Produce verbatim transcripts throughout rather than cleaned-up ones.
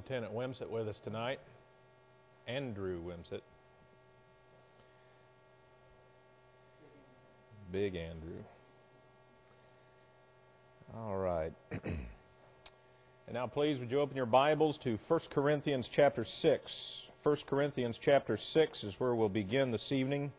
Lieutenant Wimsett with us tonight. Andrew Wimsett. Big Andrew. All right. And now please would you open your Bibles to First Corinthians chapter six. First Corinthians chapter six is where we'll begin this evening.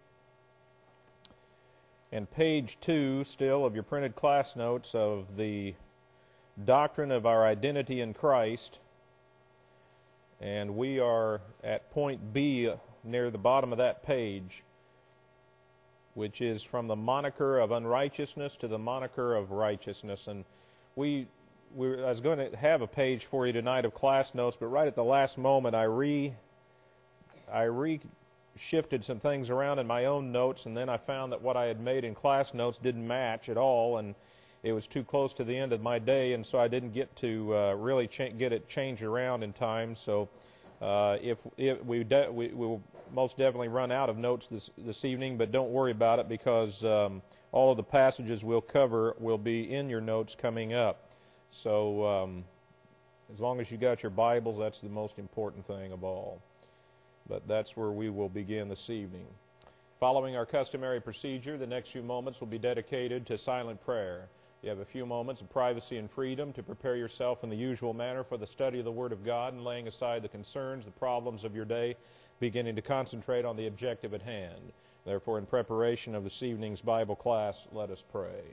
And page two still of your printed class notes of the doctrine of our identity in Christ. And we are at point B near the bottom of that page, which is from the moniker of unrighteousness to the moniker of righteousness. And we, we I was going to have a page for you tonight of class notes, but right at the last moment I re I re shifted some things around in my own notes, and then I found that what I had made in class notes didn't match at all, and it was too close to the end of my day, and so I didn't get to uh, really cha- get it changed around in time. So uh, if, if we, de- we we will most definitely run out of notes this this evening, but don't worry about it, because um, all of the passages we'll cover will be in your notes coming up. So um, as long as you got your Bibles, that's the most important thing of all. But that's where we will begin this evening. Following our customary procedure, the next few moments will be dedicated to silent prayer. You have a few moments of privacy and freedom to prepare yourself in the usual manner for the study of the Word of God, and laying aside the concerns, the problems of your day, beginning to concentrate on the objective at hand. Therefore, in preparation of this evening's Bible class, let us pray.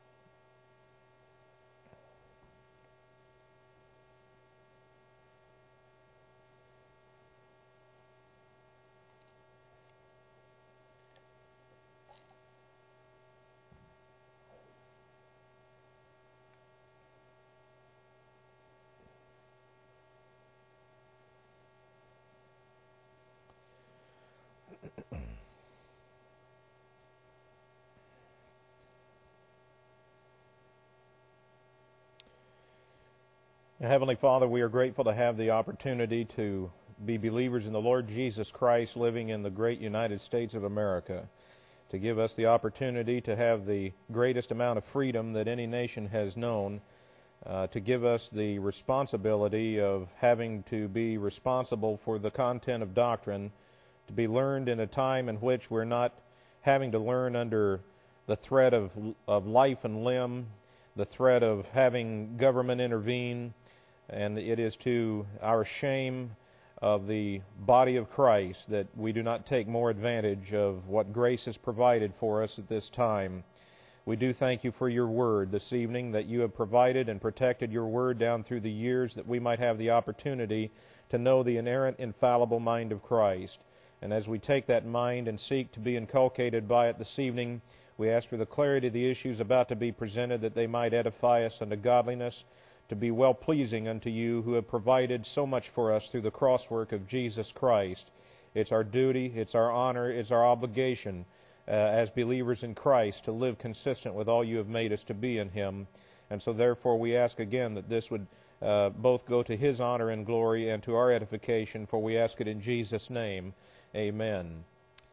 Heavenly Father, we are grateful to have the opportunity to be believers in the Lord Jesus Christ, living in the great United States of America, to give us the opportunity to have the greatest amount of freedom that any nation has known, uh, to give us the responsibility of having to be responsible for the content of doctrine, to be learned in a time in which we're not having to learn under the threat of, of life and limb, the threat of having government intervene. And it is to our shame of the body of Christ that we do not take more advantage of what grace has provided for us at this time. We do thank you for your word this evening, that you have provided and protected your word down through the years, that we might have the opportunity to know the inerrant, infallible mind of Christ. And as we take that mind and seek to be inculcated by it this evening, we ask for the clarity of the issues about to be presented, that they might edify us unto godliness, to be well-pleasing unto you, who have provided so much for us through the crosswork of Jesus Christ. It's our duty, it's our honor, it's our obligation uh, as believers in Christ to live consistent with all you have made us to be in Him. And so therefore we ask again that this would uh, both go to His honor and glory and to our edification, for we ask it in Jesus' name. Amen.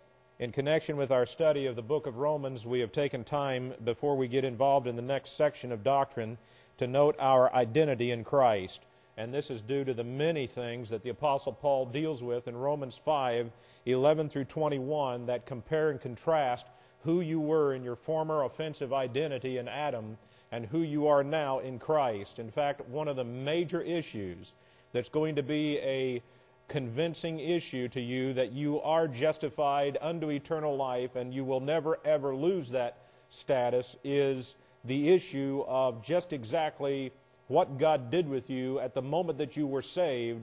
In connection with our study of the book of Romans, we have taken time, before we get involved in the next section of doctrine, to note our identity in Christ. And this is due to the many things that the Apostle Paul deals with in Romans five, eleven through twenty-one, that compare and contrast who you were in your former offensive identity in Adam and who you are now in Christ. In fact, one of the major issues that's going to be a convincing issue to you that you are justified unto eternal life and you will never ever lose that status is the issue of just exactly what God did with you at the moment that you were saved.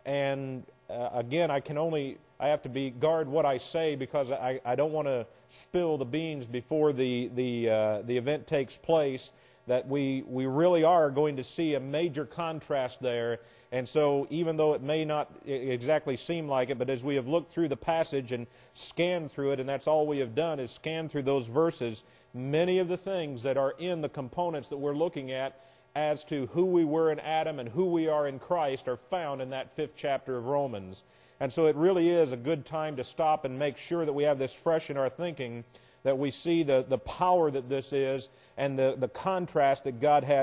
And uh, again, I can only, I have to be guard what I say, because I, I don't want to spill the beans before the the uh, the event takes place, that we we really are going to see a major contrast there. And so even though it may not exactly seem like it, but as we have looked through the passage and scanned through it, and that's all we have done is scan through those verses, many of the things that are in the components that we're looking at as to who we were in Adam and who we are in Christ are found in that fifth chapter of Romans. And so it really is a good time to stop and make sure that we have this fresh in our thinking, that we see the, the power that this is and the, the contrast that God has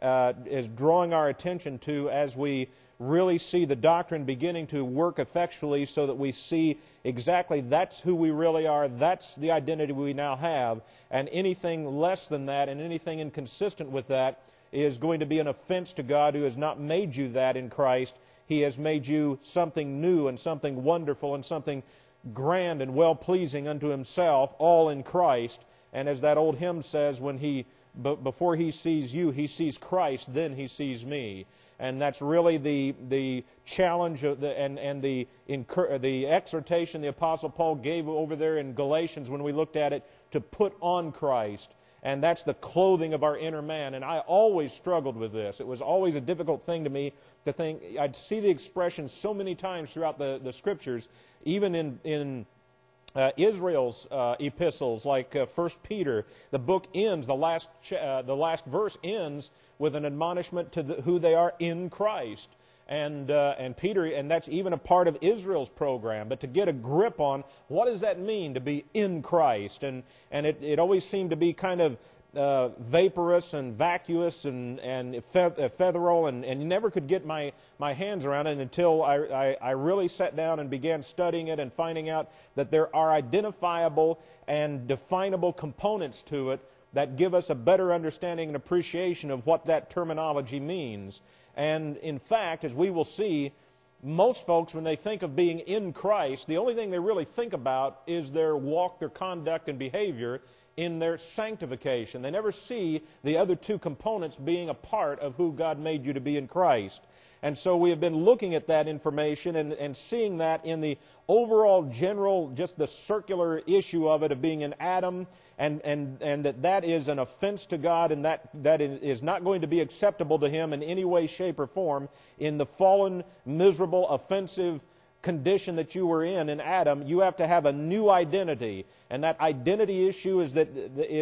uh, is drawing our attention to as we really see the doctrine beginning to work effectually, so that we see exactly that's who we really are, that's the identity we now have, and anything less than that and anything inconsistent with that is going to be an offense to God, who has not made you that in Christ. He has made you something new and something wonderful and something grand and well-pleasing unto Himself, all in Christ. And as that old hymn says, when he, b- before He sees you, He sees Christ, then He sees me. And that's really the the challenge of the, and, and the, incur, the exhortation the Apostle Paul gave over there in Galatians when we looked at it, to put on Christ. And that's the clothing of our inner man. And I always struggled with this. It was always a difficult thing to me to think. I'd see the expression so many times throughout the, the Scriptures, even in, in uh, Israel's uh, epistles, like uh, First Peter. The book ends, the last, ch- uh, the last verse ends with an admonishment to the, who they are in Christ. And uh, and Peter, and that's even a part of Israel's program. But to get a grip on what does that mean to be in Christ, and and it, it always seemed to be kind of uh, vaporous and vacuous and and ephemeral, and, and you never could get my, my hands around it until I, I I really sat down and began studying it and finding out that there are identifiable and definable components to it that give us a better understanding and appreciation of what that terminology means. And in fact, as we will see, most folks, when they think of being in Christ, the only thing they really think about is their walk, their conduct, and behavior in their sanctification. They never see the other two components being a part of who God made you to be in Christ. And so we have been looking at that information and, and seeing that in the overall general, just the circular issue of it, of being in Adam, and, and, and that that is an offense to God, and that, that is not going to be acceptable to Him in any way, shape, or form. In the fallen, miserable, offensive condition that you were in in Adam, you have to have a new identity. And that identity issue is, that,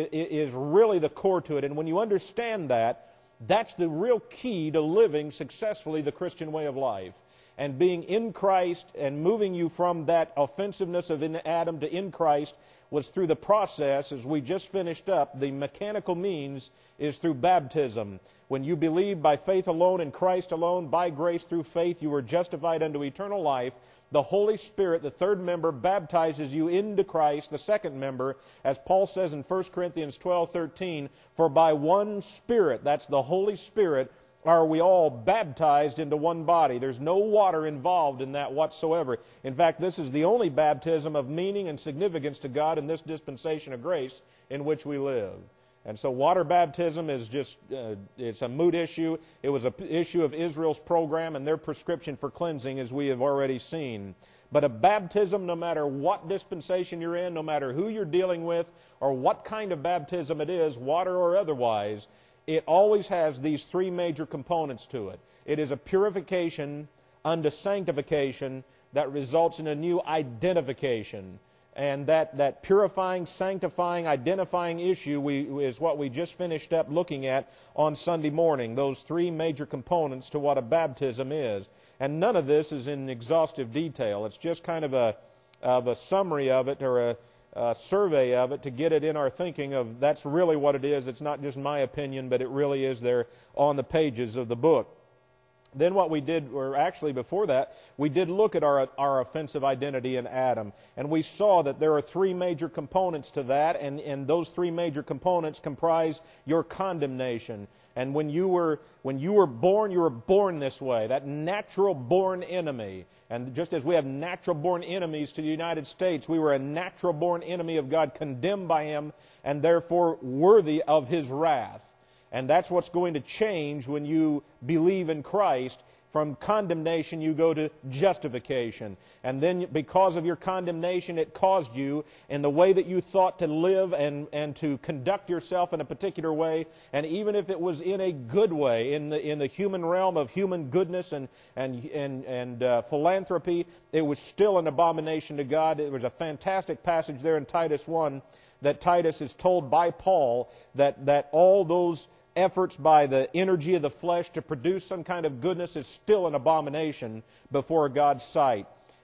is really the core to it. And when you understand that, that's the real key to living successfully the Christian way of life. And being in Christ and moving you from that offensiveness of in Adam to in Christ was through the process, as we just finished up. The mechanical means is through baptism. When you believe by faith alone in Christ alone, by grace through faith, you were justified unto eternal life. The Holy Spirit, the third member, baptizes you into Christ, the second member, as Paul says in First Corinthians twelve thirteen, for by one Spirit, that's the Holy Spirit, are we all baptized into one body. There's no water involved in that whatsoever. In fact, this is the only baptism of meaning and significance to God in this dispensation of grace in which we live. And so water baptism is just, uh, it's a moot issue. It was an issue of Israel's program and their prescription for cleansing, as we have already seen. But a baptism, no matter what dispensation you're in, no matter who you're dealing with, or what kind of baptism it is, water or otherwise, it always has these three major components to it. It is a purification unto sanctification that results in a new identification. And that, that purifying, sanctifying, identifying issue we, is what we just finished up looking at on Sunday morning, those three major components to what a baptism is. And none of this is in exhaustive detail. It's just kind of a, of a summary of it, or a, a survey of it, to get it in our thinking of that's really what it is. It's not just my opinion, but it really is there on the pages of the book. Then what we did, or actually before that, we did look at our, our offensive identity in Adam. And we saw that there are three major components to that, and, and those three major components comprise your condemnation. And when you were when you were born, you were born this way, that natural born enemy. And just as we have natural born enemies to the United States, we were a natural born enemy of God, condemned by Him, and therefore worthy of His wrath. And that's what's going to change when you believe in Christ. From condemnation, you go to justification. And then because of your condemnation, it caused you, in the way that you thought to live and, and to conduct yourself in a particular way, and even if it was in a good way, in the, in the human realm of human goodness and, and, and, and uh, philanthropy, it was still an abomination to God. There was a fantastic passage there in Titus one that Titus is told by Paul that, that all those efforts by the energy of the flesh to produce some kind of goodness is still an abomination before God's sight.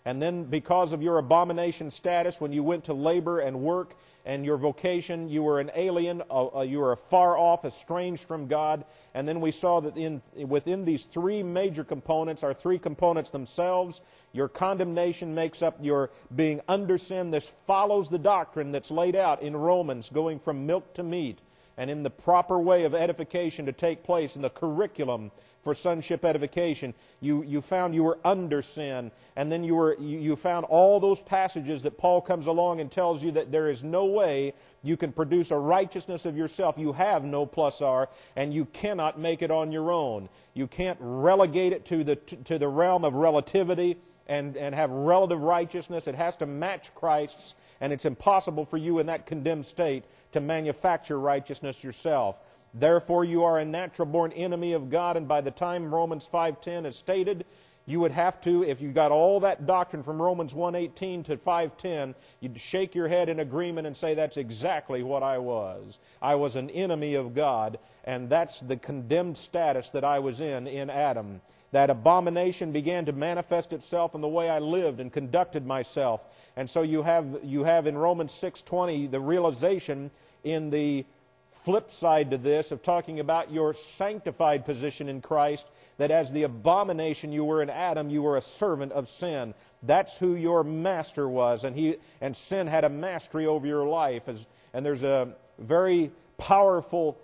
And then because of your abomination status, when you went to labor and work and your vocation, you were an alien, uh, you were far off, estranged from God. And then we saw that in, within these three major components, our three components themselves, your condemnation makes up your being under sin. This follows the doctrine that's laid out in Romans, going from milk to meat, and in the proper way of edification to take place in the curriculum for sonship edification. You, you found you were under sin, and then you, were, you, you found all those passages that Paul comes along and tells you that there is no way you can produce a righteousness of yourself. You have no plus R, and you cannot make it on your own. You can't relegate it to the, to the realm of relativity and, and have relative righteousness. It has to match Christ's, and it's impossible for you in that condemned state to manufacture righteousness yourself. Therefore, you are a natural-born enemy of God, and by the time Romans five ten is stated, you would have to, if you got all that doctrine from Romans one eighteen to five ten, you'd shake your head in agreement and say, that's exactly what I was. I was an enemy of God, and that's the condemned status that I was in, in Adam. That abomination began to manifest itself in the way I lived and conducted myself. And so you have, you have in Romans six twenty the realization in the flip side to this of talking about your sanctified position in Christ, that as the abomination you were in Adam, you were a servant of sin. That's who your master was, and he and sin had a mastery over your life. As, and there's a very powerful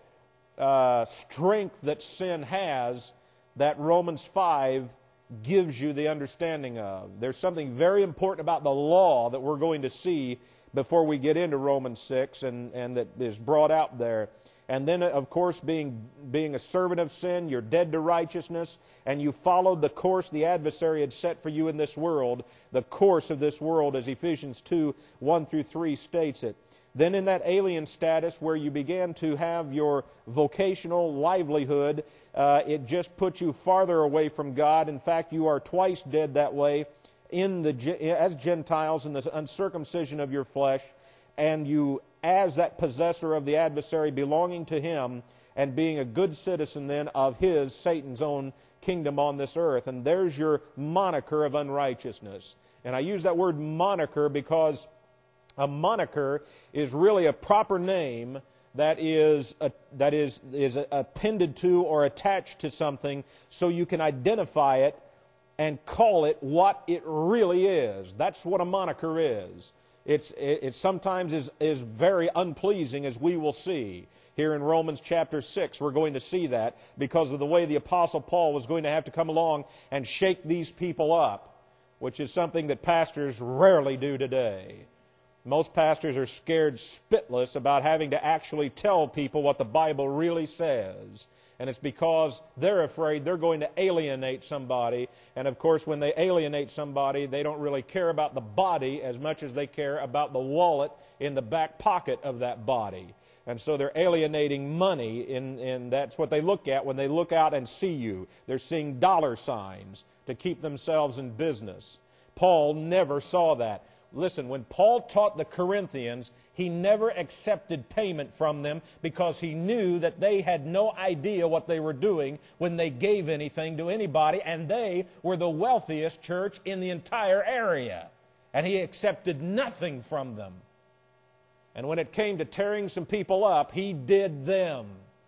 uh, strength that sin has that Romans five gives you the understanding of. There's something very important about the law that we're going to see before we get into Romans six, and, and that is brought out there. And then, of course, being, being a servant of sin, you're dead to righteousness, and you followed the course the adversary had set for you in this world, the course of this world, as Ephesians two, one through three states it. Then in that alien status where you began to have your vocational livelihood, uh, it just put you farther away from God. In fact, you are twice dead that way, in the as Gentiles in the uncircumcision of your flesh, and you as that possessor of the adversary belonging to him and being a good citizen then of his, Satan's own kingdom on this earth. And there's your moniker of unrighteousness. And I use that word moniker because a moniker is really a proper name that is a, that is is appended to or attached to something so you can identify it and call it what it really is. That's what a moniker is. It's, it, it sometimes is, is very unpleasing, as we will see. Here in Romans chapter six, we're going to see that because of the way the Apostle Paul was going to have to come along and shake these people up, which is something that pastors rarely do today. Most pastors are scared spitless about having to actually tell people what the Bible really says. And it's because they're afraid they're going to alienate somebody. And of course, when they alienate somebody, they don't really care about the body as much as they care about the wallet in the back pocket of that body. And so they're alienating money, and, and that's what they look at when they look out and see you. They're seeing dollar signs to keep themselves in business. Paul never saw that. Listen, when Paul taught the Corinthians, he never accepted payment from them because he knew that they had no idea what they were doing when they gave anything to anybody, and they were the wealthiest church in the entire area. And he accepted nothing from them. And when it came to tearing some people up, he did them.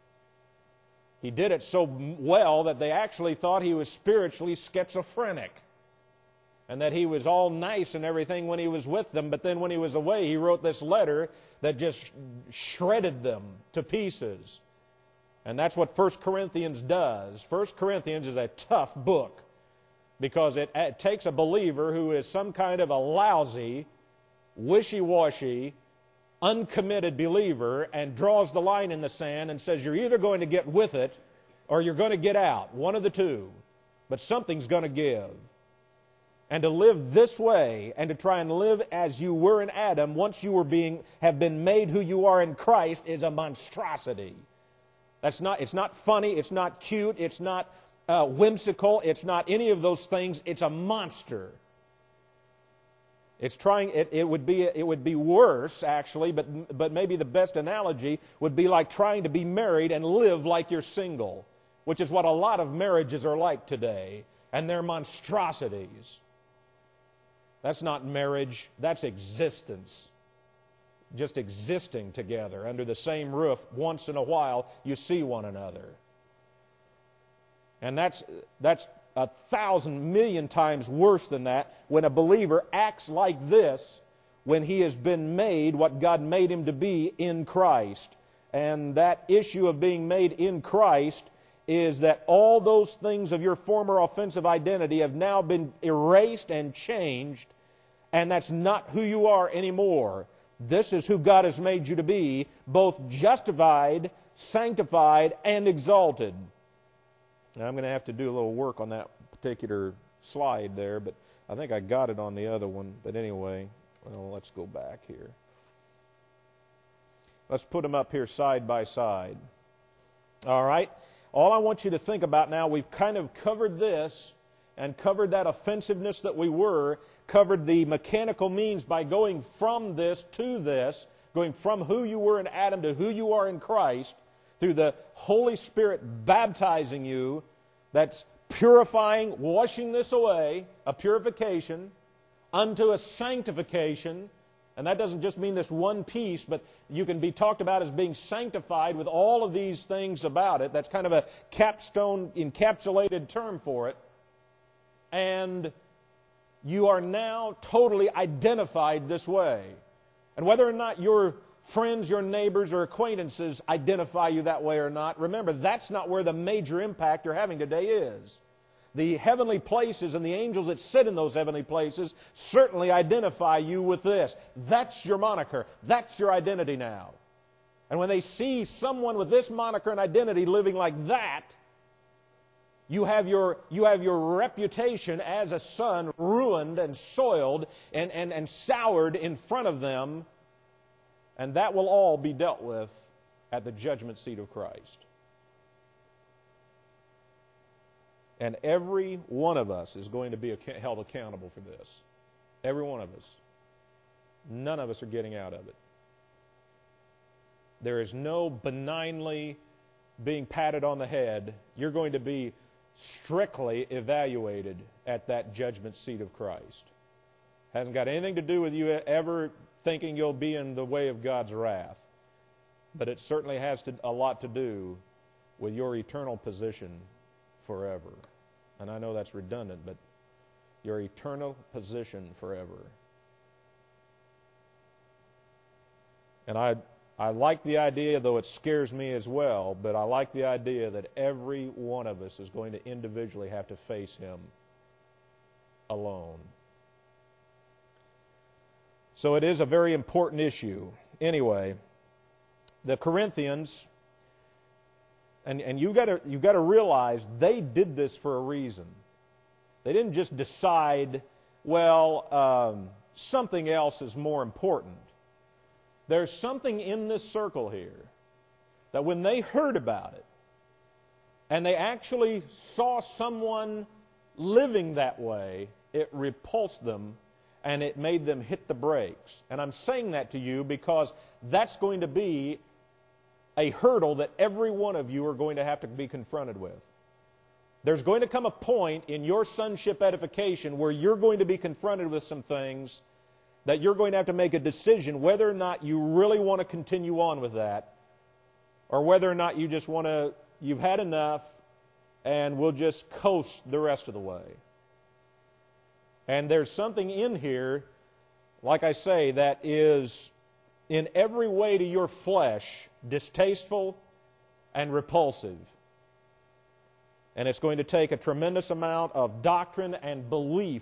He did it so well that they actually thought he was spiritually schizophrenic, and that he was all nice and everything when he was with them, but then when he was away, he wrote this letter that just shredded them to pieces. And that's what First Corinthians does. First Corinthians is a tough book because it, it takes a believer who is some kind of a lousy, wishy-washy, uncommitted believer and draws the line in the sand and says, you're either going to get with it or you're going to get out, one of the two. But something's going to give. And to live this way and to try and live as you were in Adam once you were being have been made who you are in Christ is a monstrosity. That's not, it's not funny, it's not cute, it's not uh, whimsical, it's not any of those things. It's a monster. It's trying. It, it would be. It would be worse, actually. But but maybe the best analogy would be like trying to be married and live like you're single, which is what a lot of marriages are like today, and they're monstrosities. That's not marriage, that's existence. Just existing together under the same roof. Once in a while, you see one another. And that's that's a thousand million times worse than that when a believer acts like this when he has been made what God made him to be in Christ. And that issue of being made in Christ is that all those things of your former offensive identity have now been erased and changed, and that's not who you are anymore. This is who God has made you to be, both justified, sanctified, and exalted. Now, I'm going to have to do a little work on that particular slide there, but I think I got it on the other one. But anyway, well, let's go back here. Let's put them up here side by side. All right? All I want you to think about now, we've kind of covered this and covered that offensiveness that we were, covered the mechanical means by going from this to this, going from who you were in Adam to who you are in Christ, through the Holy Spirit baptizing you, that's purifying, washing this away, a purification, unto a sanctification. And that doesn't just mean this one piece, but you can be talked about as being sanctified with all of these things about it. That's kind of a capstone, encapsulated term for it. And you are now totally identified this way. And whether or not your friends, your neighbors, or acquaintances identify you that way or not, remember, that's not where the major impact you're having today is. The heavenly places and the angels that sit in those heavenly places certainly identify you with this. That's your moniker. That's your identity now. And when they see someone with this moniker and identity living like that, you have your, you have your reputation as a son ruined and soiled and, and, and soured in front of them. And that will all be dealt with at the judgment seat of Christ. And every one of us is going to be held accountable for this. Every one of us. None of us are getting out of it. There is no benignly being patted on the head. You're going to be strictly evaluated at that judgment seat of Christ. Hasn't got anything to do with you ever thinking you'll be in the way of God's wrath. But it certainly has to, a lot to do with your eternal position forever. And I know that's redundant, but your eternal position forever. And I, I like the idea, though it scares me as well, but I like the idea that every one of us is going to individually have to face Him alone. So it is a very important issue. Anyway, the Corinthians, and, and you've got to, you've got to realize they did this for a reason. They didn't just decide, well, um, something else is more important. There's something in this circle here that when they heard about it, and they actually saw someone living that way, it repulsed them and it made them hit the brakes. And I'm saying that to you because that's going to be a hurdle that every one of you are going to have to be confronted with. There's going to come a point in your sonship edification where you're going to be confronted with some things that you're going to have to make a decision whether or not you really want to continue on with that, or whether or not you just want to, you've had enough and we'll just coast the rest of the way. And there's something in here, like I say, that is in every way to your flesh distasteful and repulsive. And it's going to take a tremendous amount of doctrine and belief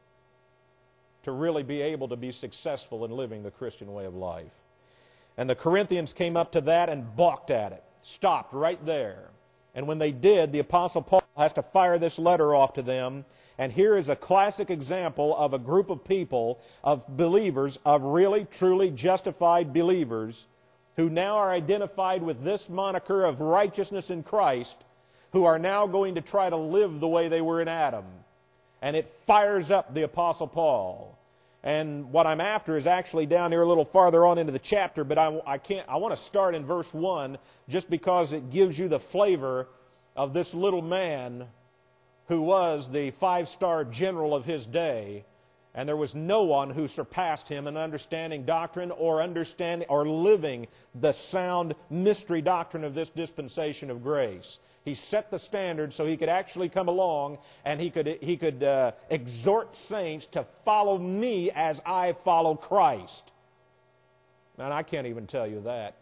to really be able to be successful in living the Christian way of life. And the Corinthians came up to that and balked at it, stopped right there. And when they did, the Apostle Paul has to fire this letter off to them. And here is a classic example of a group of people, of believers, of really, truly justified believers, who now are identified with this moniker of righteousness in Christ, who are now going to try to live the way they were in Adam. And it fires up the Apostle Paul. And what I'm after is actually down here a little farther on into the chapter, but I, I can't. I want to start in verse one just because it gives you the flavor of this little man who was the five-star general of his day And there was no one who surpassed him in understanding doctrine or understanding or living the sound mystery doctrine of this dispensation of grace. He set the standard so he could actually come along and he could, he could uh, exhort saints to follow me as I follow Christ. Man, I can't even tell you that.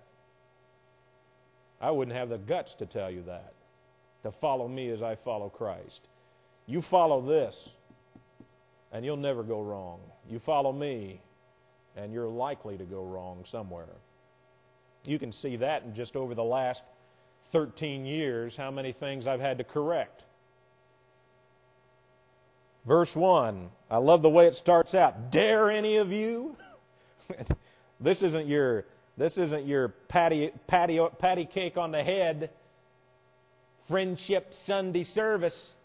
I wouldn't have the guts to tell you that, to follow me as I follow Christ. You follow this, and you'll never go wrong. You follow me, and you're likely to go wrong somewhere. You can see that in just over the last thirteen years, how many things I've had to correct. Verse one, I love the way it starts out. Dare any of you? This isn't your, this isn't your patty, patty, patty cake on the head friendship Sunday service.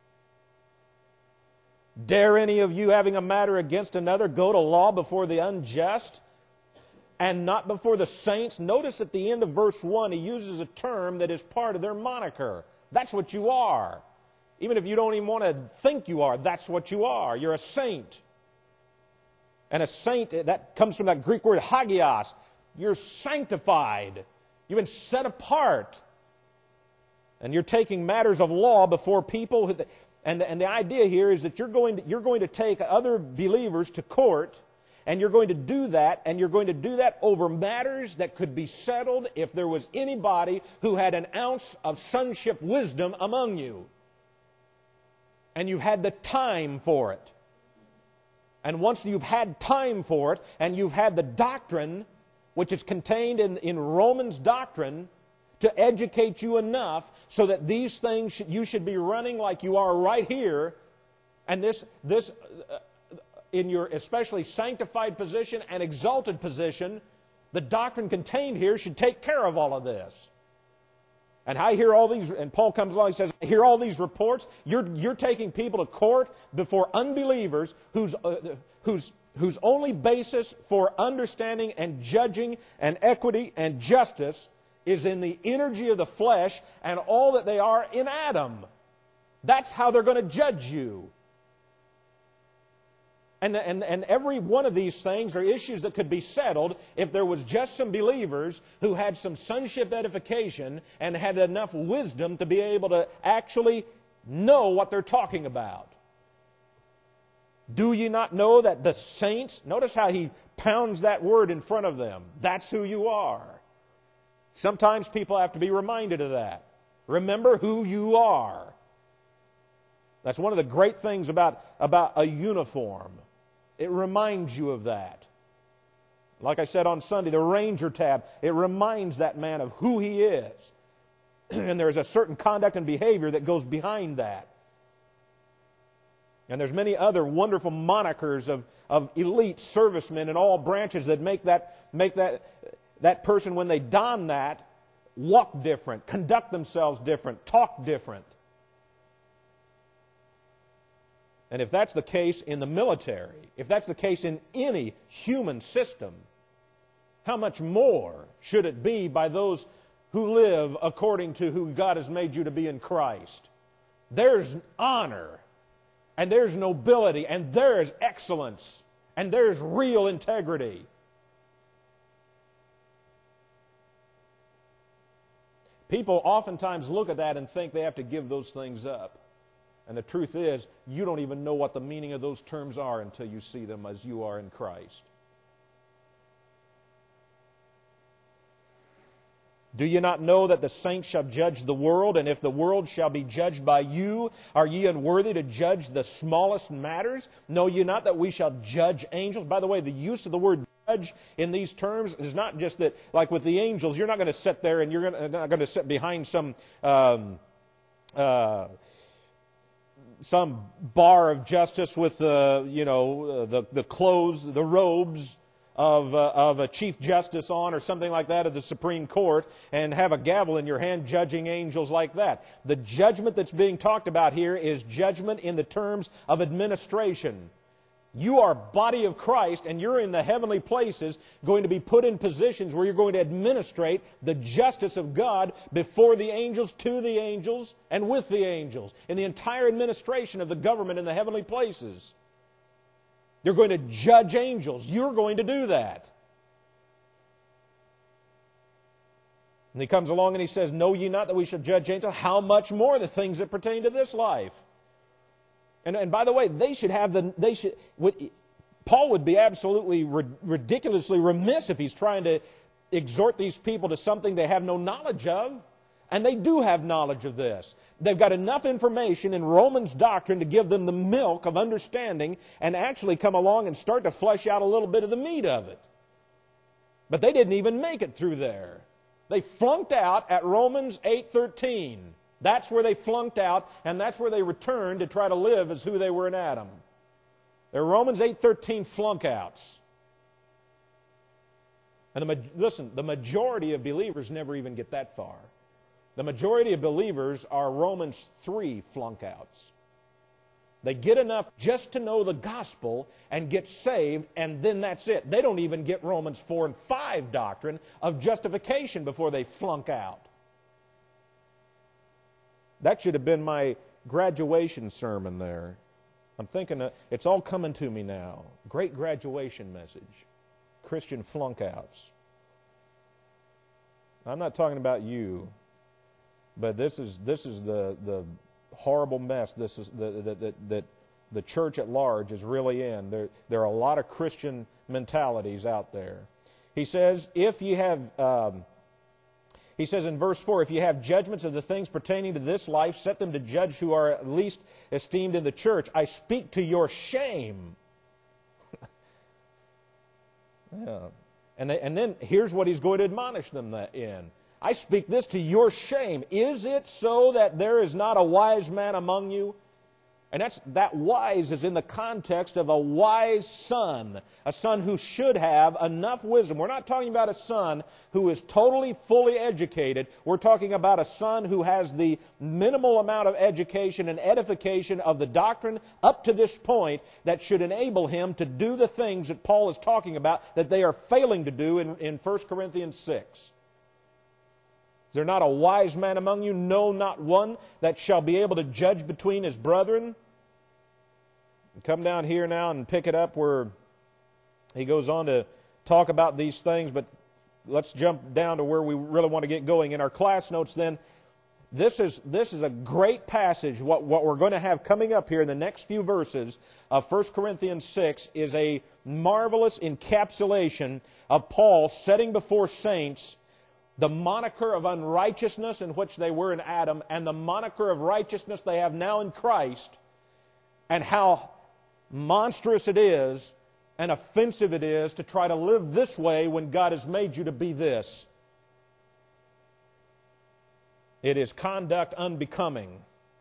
Dare any of you, having a matter against another, go to law before the unjust and not before the saints? Notice at the end of verse one, he uses a term that is part of their moniker. That's what you are. Even if you don't even want to think you are, that's what you are. You're a saint. And a saint, that comes from that Greek word hagios. You're sanctified. You've been set apart. And you're taking matters of law before people. Who, and, the, and the idea here is that you're going to, you're going to take other believers to court, and you're going to do that, and you're going to do that over matters that could be settled if there was anybody who had an ounce of sonship wisdom among you. And you had the time for it. And once you've had time for it, and you've had the doctrine, which is contained in, in Romans doctrine, to educate you enough so that these things should, you should be running like you are right here, and this this uh, in your especially sanctified position and exalted position, the doctrine contained here should take care of all of this. And I hear all these, and Paul comes along and says, I hear all these reports. You're you're taking people to court before unbelievers whose uh, whose whose only basis for understanding and judging and equity and justice is in the energy of the flesh and all that they are in Adam. That's how they're going to judge you. And, and, and every one of these things are issues that could be settled if there was just some believers who had some sonship edification and had enough wisdom to be able to actually know what they're talking about. Do ye not know that the saints, notice how he pounds that word in front of them. That's who you are. Sometimes people have to be reminded of that. Remember who you are. That's one of the great things about, about a uniform. It reminds you of that. Like I said on Sunday, the Ranger tab, it reminds that man of who he is. And there's a certain conduct and behavior that goes behind that. And there's many other wonderful monikers of, of elite servicemen in all branches that make that make that that person, when they don that, walk different, conduct themselves different, talk different. And if that's the case in the military, if that's the case in any human system, how much more should it be by those who live according to who God has made you to be in Christ? There's honor, and there's nobility, and there is excellence, and there's real integrity. People oftentimes look at that and think they have to give those things up. And the truth is, you don't even know what the meaning of those terms are until you see them as you are in Christ. Do you not know that the saints shall judge the world? And if the world shall be judged by you, are ye unworthy to judge the smallest matters? Know ye not that we shall judge angels? By the way, the use of the word judge in these terms is not just that, like with the angels, you're not going to sit there and you're not going to sit behind some um, uh, some bar of justice with uh, you know uh, the the clothes, the robes of uh, of a chief justice on, or something like that, of the Supreme Court, and have a gavel in your hand judging angels like that. The judgment that's being talked about here is judgment in the terms of administration. You are body of Christ, and you're in the heavenly places going to be put in positions where you're going to administrate the justice of God before the angels, to the angels, and with the angels, in the entire administration of the government in the heavenly places. You're going to judge angels. You're going to do that. And he comes along and he says, know ye not that we shall judge angels? How much more the things that pertain to this life? And, and by the way, they should have the, they should, would, Paul would be absolutely ridiculously remiss if he's trying to exhort these people to something they have no knowledge of. And they do have knowledge of this. They've got enough information in Romans doctrine to give them the milk of understanding and actually come along and start to flesh out a little bit of the meat of it. But they didn't even make it through there. They flunked out at Romans eight thirteen. That's where they flunked out, and that's where they returned to try to live as who they were in Adam. They're Romans eight thirteen flunkouts. And the, listen, the majority of believers never even get that far. The majority of believers are Romans three flunkouts. They get enough just to know the gospel and get saved, and then that's it. They don't even get Romans four and five doctrine of justification before they flunk out. That should have been my graduation sermon there. I'm thinking, uh, it's all coming to me now. Great graduation message. Christian flunkouts. I'm not talking about you, but this is this is the the horrible mess this is the, the, the, that the church at large is really in. There, there are a lot of Christian mentalities out there. He says, if you have, um, he says in verse four, if you have judgments of the things pertaining to this life, set them to judge who are at least esteemed in the church. I speak to your shame. Yeah. And, they, and then here's what he's going to admonish them in. I speak this to your shame. Is it so that there is not a wise man among you? And that's, that wise is in the context of a wise son, a son who should have enough wisdom. We're not talking about a son who is totally, fully educated. We're talking about a son who has the minimal amount of education and edification of the doctrine up to this point that should enable him to do the things that Paul is talking about that they are failing to do in, in First Corinthians six. Is there not a wise man among you? No, not one, that shall be able to judge between his brethren? Come down here now and pick it up where he goes on to talk about these things, but let's jump down to where we really want to get going. In our class notes then, this is this is a great passage. What, what we're going to have coming up here in the next few verses of First Corinthians six is a marvelous encapsulation of Paul setting before saints the moniker of unrighteousness in which they were in Adam and the moniker of righteousness they have now in Christ, and how monstrous it is and offensive it is to try to live this way when God has made you to be this. It is conduct unbecoming.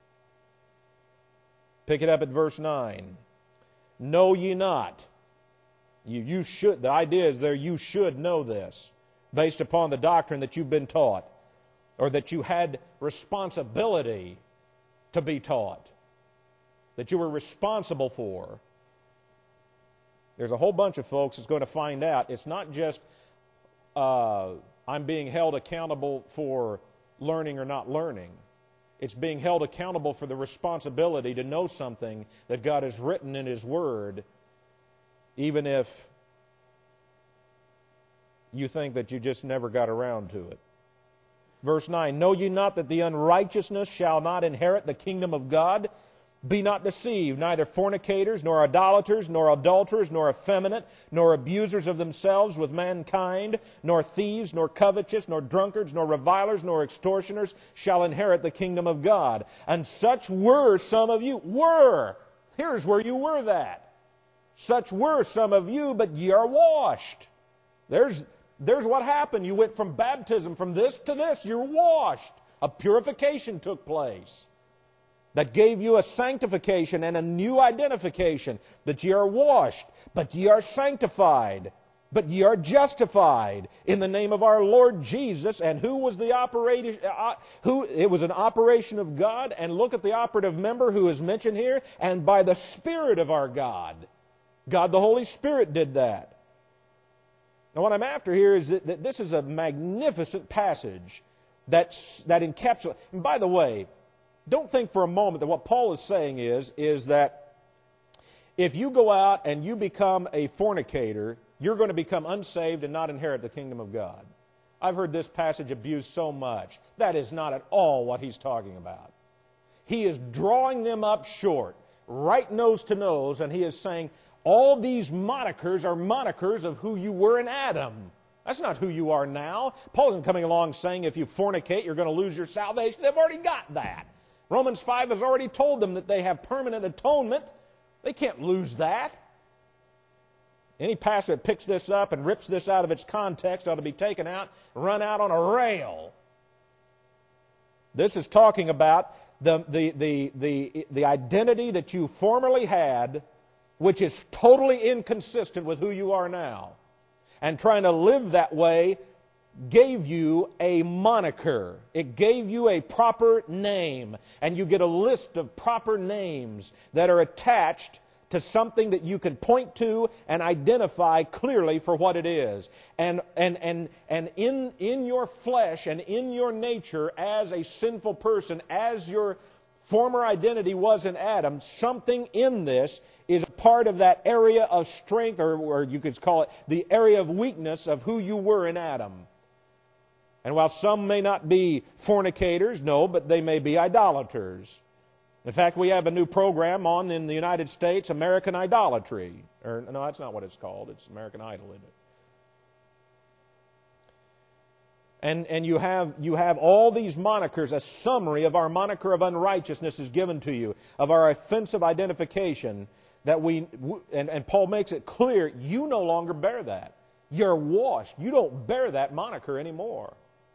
Pick it up at verse nine. Know ye not. You, you should, the idea is there, you should know this, based upon the doctrine that you've been taught, or that you had responsibility to be taught, that you were responsible for. There's a whole bunch of folks that's going to find out it's not just uh, I'm being held accountable for learning or not learning. It's being held accountable for the responsibility to know something that God has written in His Word, even if you think that you just never got around to it. Verse nine, know ye not that the unrighteousness shall not inherit the kingdom of God? Be not deceived, neither fornicators, nor idolaters, nor adulterers, nor effeminate, nor abusers of themselves with mankind, nor thieves, nor covetous, nor drunkards, nor revilers, nor extortioners shall inherit the kingdom of God. And such were some of you. Were. Here's where you were that. Such were some of you, but ye are washed. There's, there's what happened. You went from baptism, from this to this. You're washed. A purification took place that gave you a sanctification and a new identification, that ye are washed, but ye are sanctified, but ye are justified in the name of our Lord Jesus. And who was the operation? Uh, who it was an operation of God. And look at the operative member who is mentioned here. And by the Spirit of our God, God the Holy Spirit did that. Now, what I'm after here is that, that this is a magnificent passage that's, that encapsulates. And by the way, don't think for a moment that what Paul is saying is, is that If you go out and you become a fornicator, you're going to become unsaved and not inherit the kingdom of God. I've heard this passage abused so much. That is not at all what he's talking about. He is drawing them up short, right nose to nose, and he is saying, all these monikers are monikers of who you were in Adam. That's not who you are now. Paul isn't coming along saying if you fornicate, you're going to lose your salvation. They've already got that. Romans five has already told them that they have permanent atonement. They can't lose that. Any pastor that picks this up and rips this out of its context ought to be taken out, run out on a rail. This is talking about the, the, the, the, the identity that you formerly had, which is totally inconsistent with who you are now. And trying to live that way gave you a moniker. It gave you a proper name. And you get a list of proper names that are attached to something that you can point to and identify clearly for what it is. And and and and in in your flesh and in your nature as a sinful person, as your former identity was in Adam, something in this is a part of that area of strength, or, or you could call it the area of weakness of who you were in Adam. And while some may not be fornicators, no, but they may be idolaters. In fact, we have a new program on in the United States, American Idolatry. Or, no, that's not what it's called. It's American Idol, isn't it? And, and you have, you have all these monikers. A summary of our moniker of unrighteousness is given to you, of our offensive identification. That we and, and Paul makes it clear, you no longer bear that. You're washed. You don't bear that moniker anymore.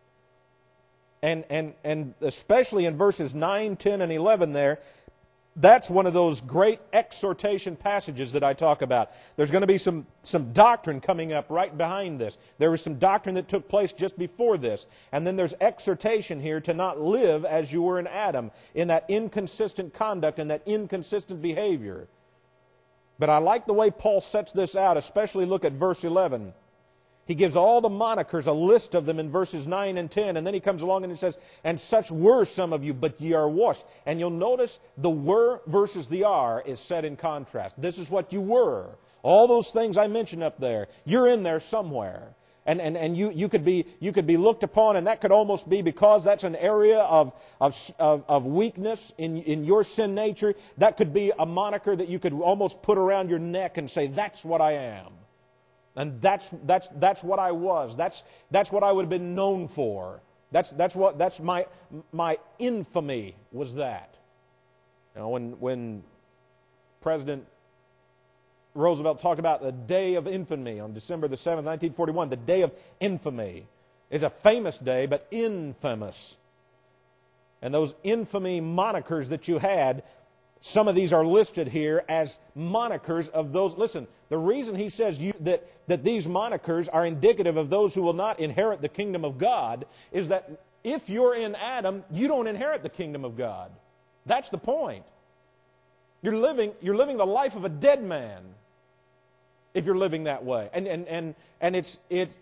And, and, and especially in verses nine, ten, and eleven there, that's one of those great exhortation passages that I talk about. There's going to be some, some doctrine coming up right behind this. There was some doctrine that took place just before this. And then there's exhortation here to not live as you were in Adam, in that inconsistent conduct and that inconsistent behavior. But I like the way Paul sets this out, especially look at verse eleven. He gives all the monikers, a list of them in verses nine and ten, and then he comes along and he says, and such were some of you, but ye are washed. And you'll notice the were versus the are is set in contrast. This is what you were. All those things I mentioned up there, you're in there somewhere. And, and, and you, you, could be, you could be looked upon, and that could almost be because that's an area of, of, of, of weakness in, in your sin nature. That could be a moniker that you could almost put around your neck and say, that's what I am. And that's, that's, that's what I was. That's, that's what I would have been known for. That's, that's, what, that's my, my infamy was that. You know, when, when President Roosevelt talked about the day of infamy on December the seventh, nineteen forty-one, the day of infamy. It's a famous day, but infamous. And those infamy monikers that you had, some of these are listed here as monikers of those. Listen, the reason he says you, that, that these monikers are indicative of those who will not inherit the kingdom of God is that if you're in Adam, you don't inherit the kingdom of God. That's the point. You're living, you're living the life of a dead man if you're living that way. And, and, and, and it's, it,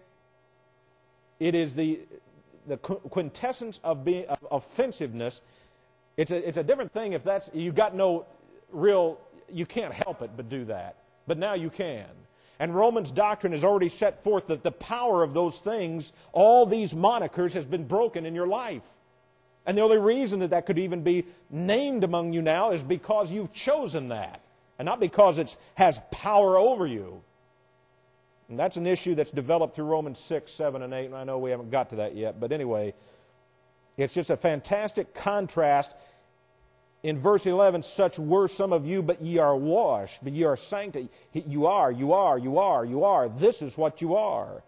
it is the, the quintessence of, being, of offensiveness. It's a, it's a different thing if that's, you got no real, you can't help it but do that. But now you can. And Romans doctrine has already set forth that the power of those things, all these monikers, has been broken in your life. And the only reason that that could even be named among you now is because you've chosen that. And not because it has power over you. And that's an issue that's developed through Romans six, seven, and eight. And I know we haven't got to that yet. But anyway, it's just a fantastic contrast. In verse eleven, such were some of you, but ye are washed, but ye are sanctified. You are, you are, you are, you are. This is what you are.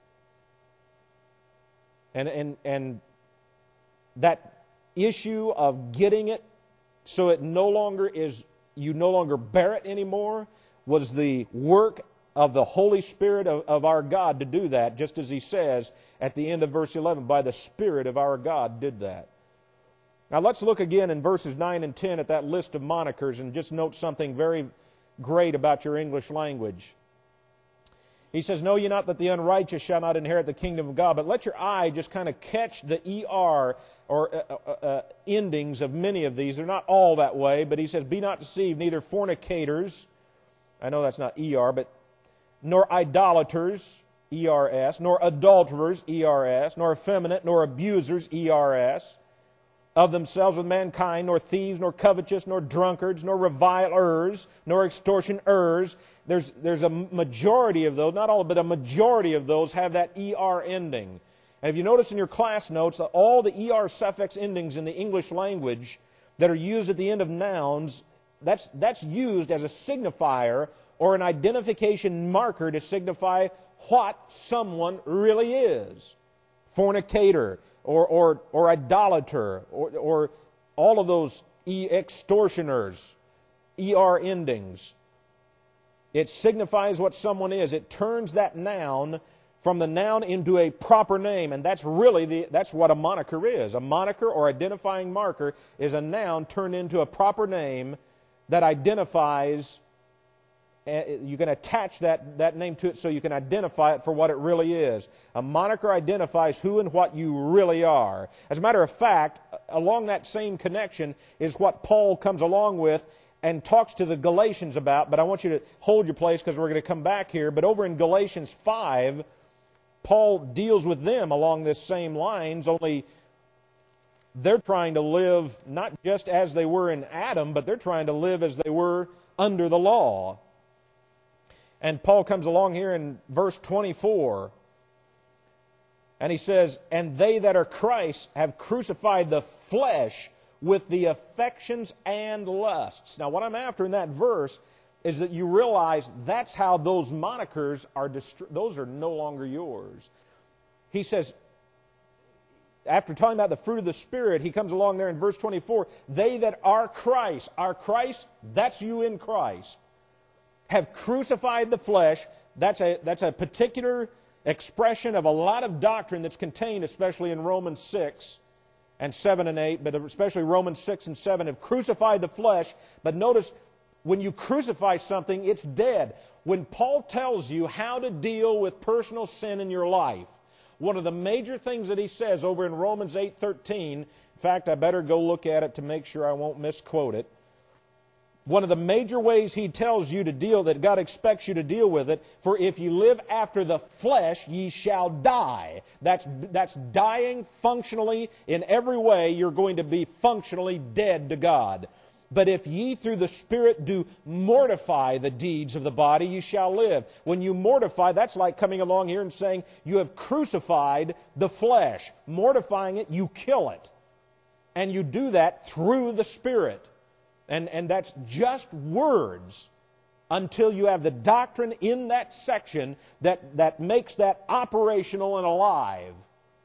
And, and, and that issue of getting it so it no longer is, you no longer bear it anymore, was the work of the Holy Spirit of, of our God to do that, just as he says at the end of verse eleven, by the Spirit of our God did that. Now let's look again in verses nine and ten at that list of monikers and just note something very great about your English language. He says, know ye not that the unrighteous shall not inherit the kingdom of God, but let your eye just kind of catch the er or uh, uh, uh, endings of many of these. They're not all that way, but he says, be not deceived, neither fornicators, I know that's not E R, but nor idolaters, E R S, nor adulterers, E R S, nor effeminate, nor abusers, E R S, of themselves with mankind, nor thieves, nor covetous, nor drunkards, nor revilers, nor extortioners. There's, there's a majority of those, not all, but a majority of those have that E R ending. And if you notice in your class notes, that all the E R suffix endings in the English language that are used at the end of nouns, that's, that's used as a signifier or an identification marker to signify what someone really is. Fornicator, or, or, or idolater, or, or all of those e- extortioners, E R endings. It signifies what someone is. It turns that noun from the noun into a proper name, and that's really the, that's what a moniker is. A moniker or identifying marker is a noun turned into a proper name that identifies. You can attach that, that name to it so you can identify it for what it really is. A moniker identifies who and what you really are. As a matter of fact, along that same connection is what Paul comes along with and talks to the Galatians about, but I want you to hold your place because we're going to come back here. But over in Galatians five, Paul deals with them along this same lines, only they're trying to live not just as they were in Adam, but they're trying to live as they were under the law. And Paul comes along here in verse twenty-four, and he says, "And they that are Christ have crucified the flesh with the affections and lusts." Now, what I'm after in that verse is that you realize that's how those monikers are, dist- those are no longer yours. He says, after talking about the fruit of the Spirit, he comes along there in verse twenty-four, "They that are Christ," are Christ, that's you in Christ, "have crucified the flesh." That's a, that's a particular expression of a lot of doctrine that's contained, especially in Romans six and seven and eight, but especially Romans six and seven, have crucified the flesh. But notice, when you crucify something, it's dead. When Paul tells you how to deal with personal sin in your life, one of the major things that he says over in Romans eight thirteen, in fact, I better go look at it to make sure I won't misquote it. One of the major ways he tells you to deal, that God expects you to deal with it, "For if ye live after the flesh, ye shall die." That's, that's dying functionally in every way. You're going to be functionally dead to God. "But if ye through the Spirit do mortify the deeds of the body, ye shall live." When you mortify, that's like coming along here and saying you have crucified the flesh. Mortifying it, you kill it. And you do that through the Spirit. And, and that's just words until you have the doctrine in that section that, that makes that operational and alive.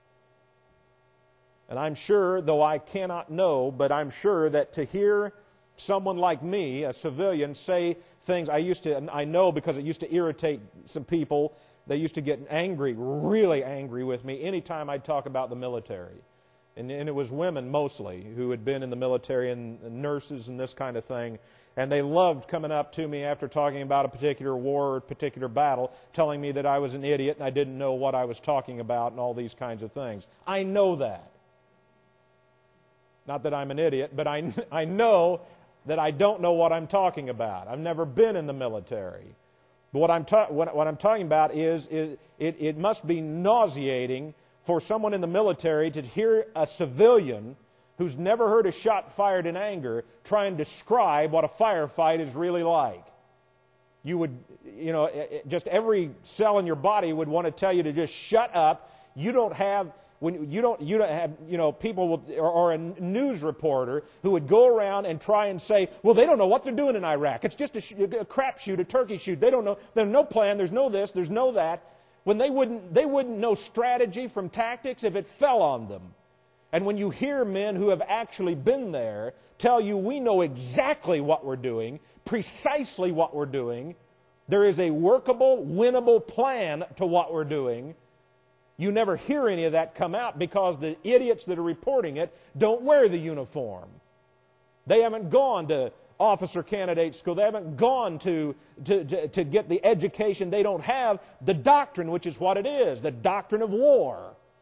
And I'm sure, though I cannot know, but I'm sure that to hear someone like me, a civilian, say things, I used to, I know because it used to irritate some people, they used to get angry, really angry with me anytime I'd talk about the military. And, and it was women mostly who had been in the military, and, and nurses and this kind of thing. And they loved coming up to me after talking about a particular war or a particular battle, telling me that I was an idiot and I didn't know what I was talking about and all these kinds of things. I know that. Not that I'm an idiot, but I, I know that I don't know what I'm talking about. I've never been in the military. But what I'm, ta- what, what I'm talking about is it, it, it must be nauseating for someone in the military to hear a civilian who's never heard a shot fired in anger try and describe what a firefight is really like. You would, you know, just every cell in your body would want to tell you to just shut up. You don't have, when you don't, you don't have, you know, people will, or, or a news reporter who would go around and try and say, well, they don't know what they're doing in Iraq. It's just a, a crapshoot, a turkey shoot. They don't know. There's no plan. There's no this. There's no that. When they wouldn't, they wouldn't know strategy from tactics if it fell on them. And when you hear men who have actually been there tell you, we know exactly what we're doing, precisely what we're doing, there is a workable, winnable plan to what we're doing, you never hear any of that come out because the idiots that are reporting it don't wear the uniform. They haven't gone to officer candidate school. They haven't gone to, to, to, to get the education. They don't have the doctrine, which is what it is, the doctrine of war.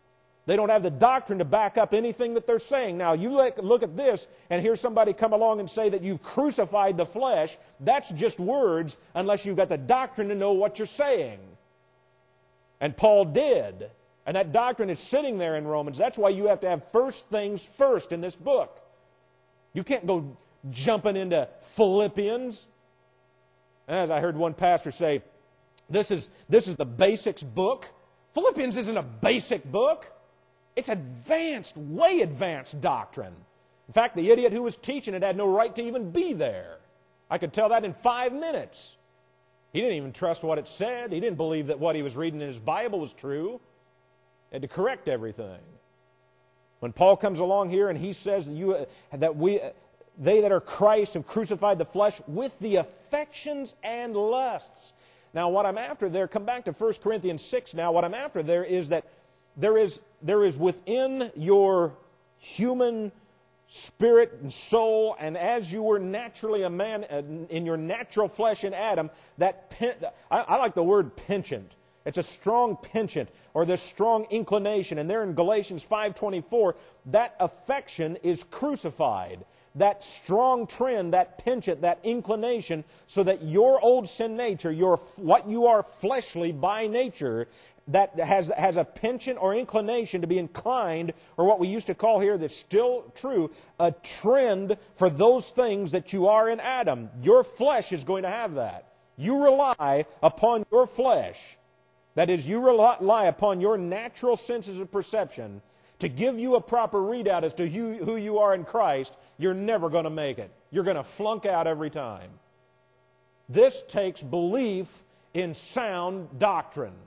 They don't have the doctrine to back up anything that they're saying. Now, you look at this and hear somebody come along and say that you've crucified the flesh. That's just words unless you've got the doctrine to know what you're saying. And Paul did. And that doctrine is sitting there in Romans. That's why you have to have first things first in this book. You can't go jumping into Philippians. As I heard one pastor say, this is, this is the basics book. Philippians isn't a basic book. It's advanced, way advanced doctrine. In fact, the idiot who was teaching it had no right to even be there. I could tell that in five minutes. He didn't even trust what it said. He didn't believe that what he was reading in his Bible was true. He had to correct everything. When Paul comes along here and he says that, you, that we, they that are Christ have crucified the flesh with the affections and lusts. Now, what I'm after there, come back to First Corinthians six now, what I'm after there is that There is, there is within your human spirit and soul, and as you were naturally a man in your natural flesh in Adam, that pen, I, I like the word penchant. It's a strong penchant or this strong inclination. And there in Galatians five twenty-four, that affection is crucified. That strong trend, that penchant, that inclination, so that your old sin nature, your what you are fleshly by nature, that has, has a penchant or inclination to be inclined, or what we used to call here, that's still true, a trend for those things that you are in Adam. Your flesh is going to have that. You rely upon your flesh. That is, you rely upon your natural senses of perception to give you a proper readout as to who, who you are in Christ. You're never going to make it. You're going to flunk out every time. This takes belief in sound doctrine.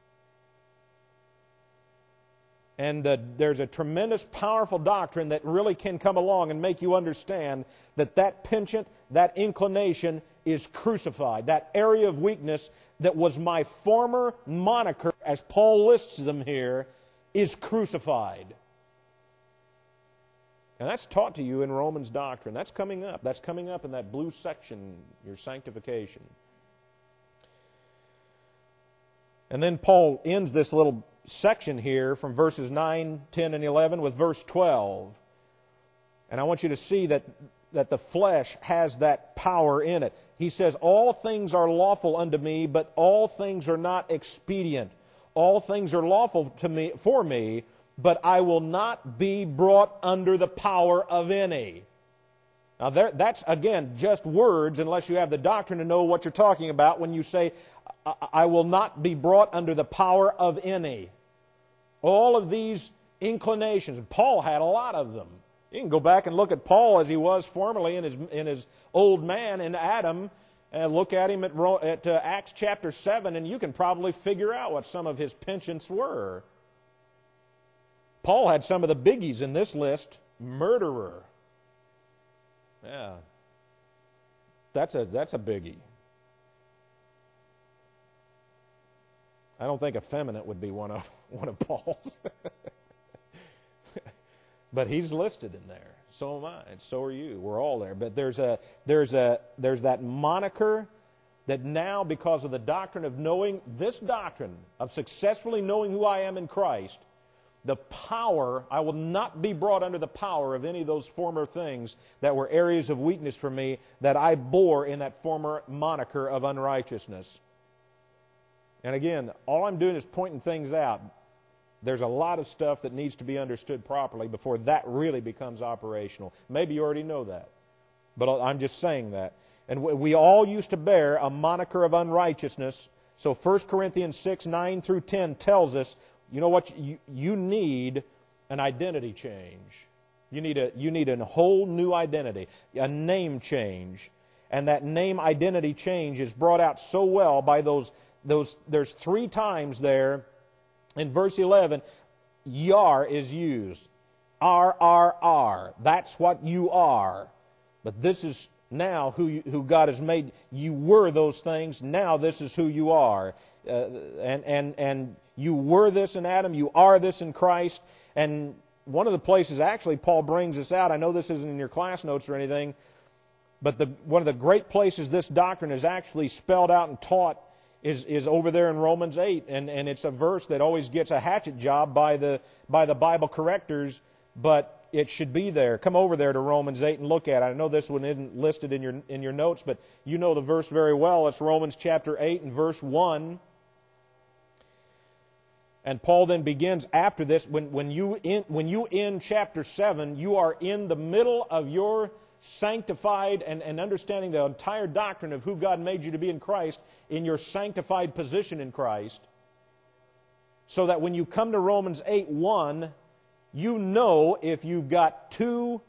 And the, there's a tremendous, powerful doctrine that really can come along and make you understand that that penchant, that inclination is crucified. That area of weakness that was my former moniker, as Paul lists them here, is crucified. And that's taught to you in Romans doctrine. That's coming up. That's coming up in that blue section, your sanctification. And then Paul ends this little section here from verses nine, ten, and eleven with verse twelve. And I want you to see that, that the flesh has that power in it. He says, all things are lawful unto me, but all things are not expedient. All things are lawful to me for me, but I will not be brought under the power of any. Now there, that's, again, just words unless you have the doctrine to know what you're talking about when you say, I will not be brought under the power of any. All of these inclinations, and Paul had a lot of them. You can go back and look at Paul as he was formerly in his, in his old man in Adam, and look at him at, at uh, Acts chapter seven, and you can probably figure out what some of his penchants were. Paul had some of the biggies in this list. Murderer. Yeah. That's a, that's a biggie. I don't think effeminate would be one of, one of Paul's. But he's listed in there. So am I, and so are you. We're all there. But there's a there's a there's that moniker that now, because of the doctrine of knowing this doctrine of successfully knowing who I am in Christ, the power, I will not be brought under the power of any of those former things that were areas of weakness for me that I bore in that former moniker of unrighteousness. And again, all I'm doing is pointing things out. There's a lot of stuff that needs to be understood properly before that really becomes operational. Maybe you already know that, but I'm just saying that. And we all used to bear a moniker of unrighteousness. So First Corinthians six, nine through ten tells us, you know what, you, you need an identity change. You need a, you need a whole new identity, a name change. And that name identity change is brought out so well by those, those there's three times there. In verse eleven, yar is used. R, R, R. That's what you are. But this is now who, you, who God has made. You were those things. Now this is who you are. Uh, and, and, and you were this in Adam. You are this in Christ. And one of the places, actually, Paul brings this out. I know this isn't in your class notes or anything. But the, one of the great places this doctrine is actually spelled out and taught is, is over there in Romans eight, and, and it's a verse that always gets a hatchet job by the, by the Bible correctors, but it should be there. Come over there to Romans eight and look at it. I know this one isn't listed in your, in your notes, but you know the verse very well. It's Romans chapter eight and verse one. And Paul then begins after this. When, when, you in, when you end chapter seven, you are in the middle of your sanctified and, and understanding the entire doctrine of who God made you to be in Christ, in your sanctified position in Christ, so that when you come to Romans eight one, you know if you've got two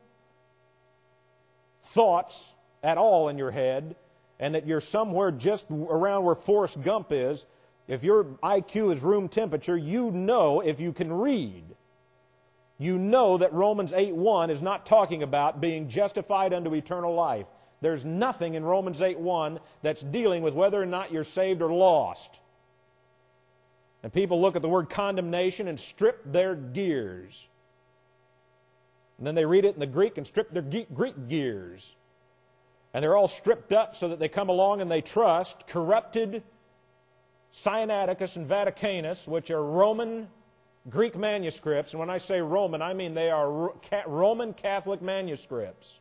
thoughts at all in your head, and that you're somewhere just around where Forrest Gump is. If your I Q is room temperature, you know, if you can read, you know that Romans eight one is not talking about being justified unto eternal life. There's nothing in Romans eight one that's dealing with whether or not you're saved or lost. And people look at the word condemnation and strip their gears. And then they read it in the Greek and strip their Greek gears. And they're all stripped up so that they come along and they trust corrupted Sinaiticus and Vaticanus, which are Roman Greek manuscripts. And when I say Roman, I mean they are Roman Catholic manuscripts.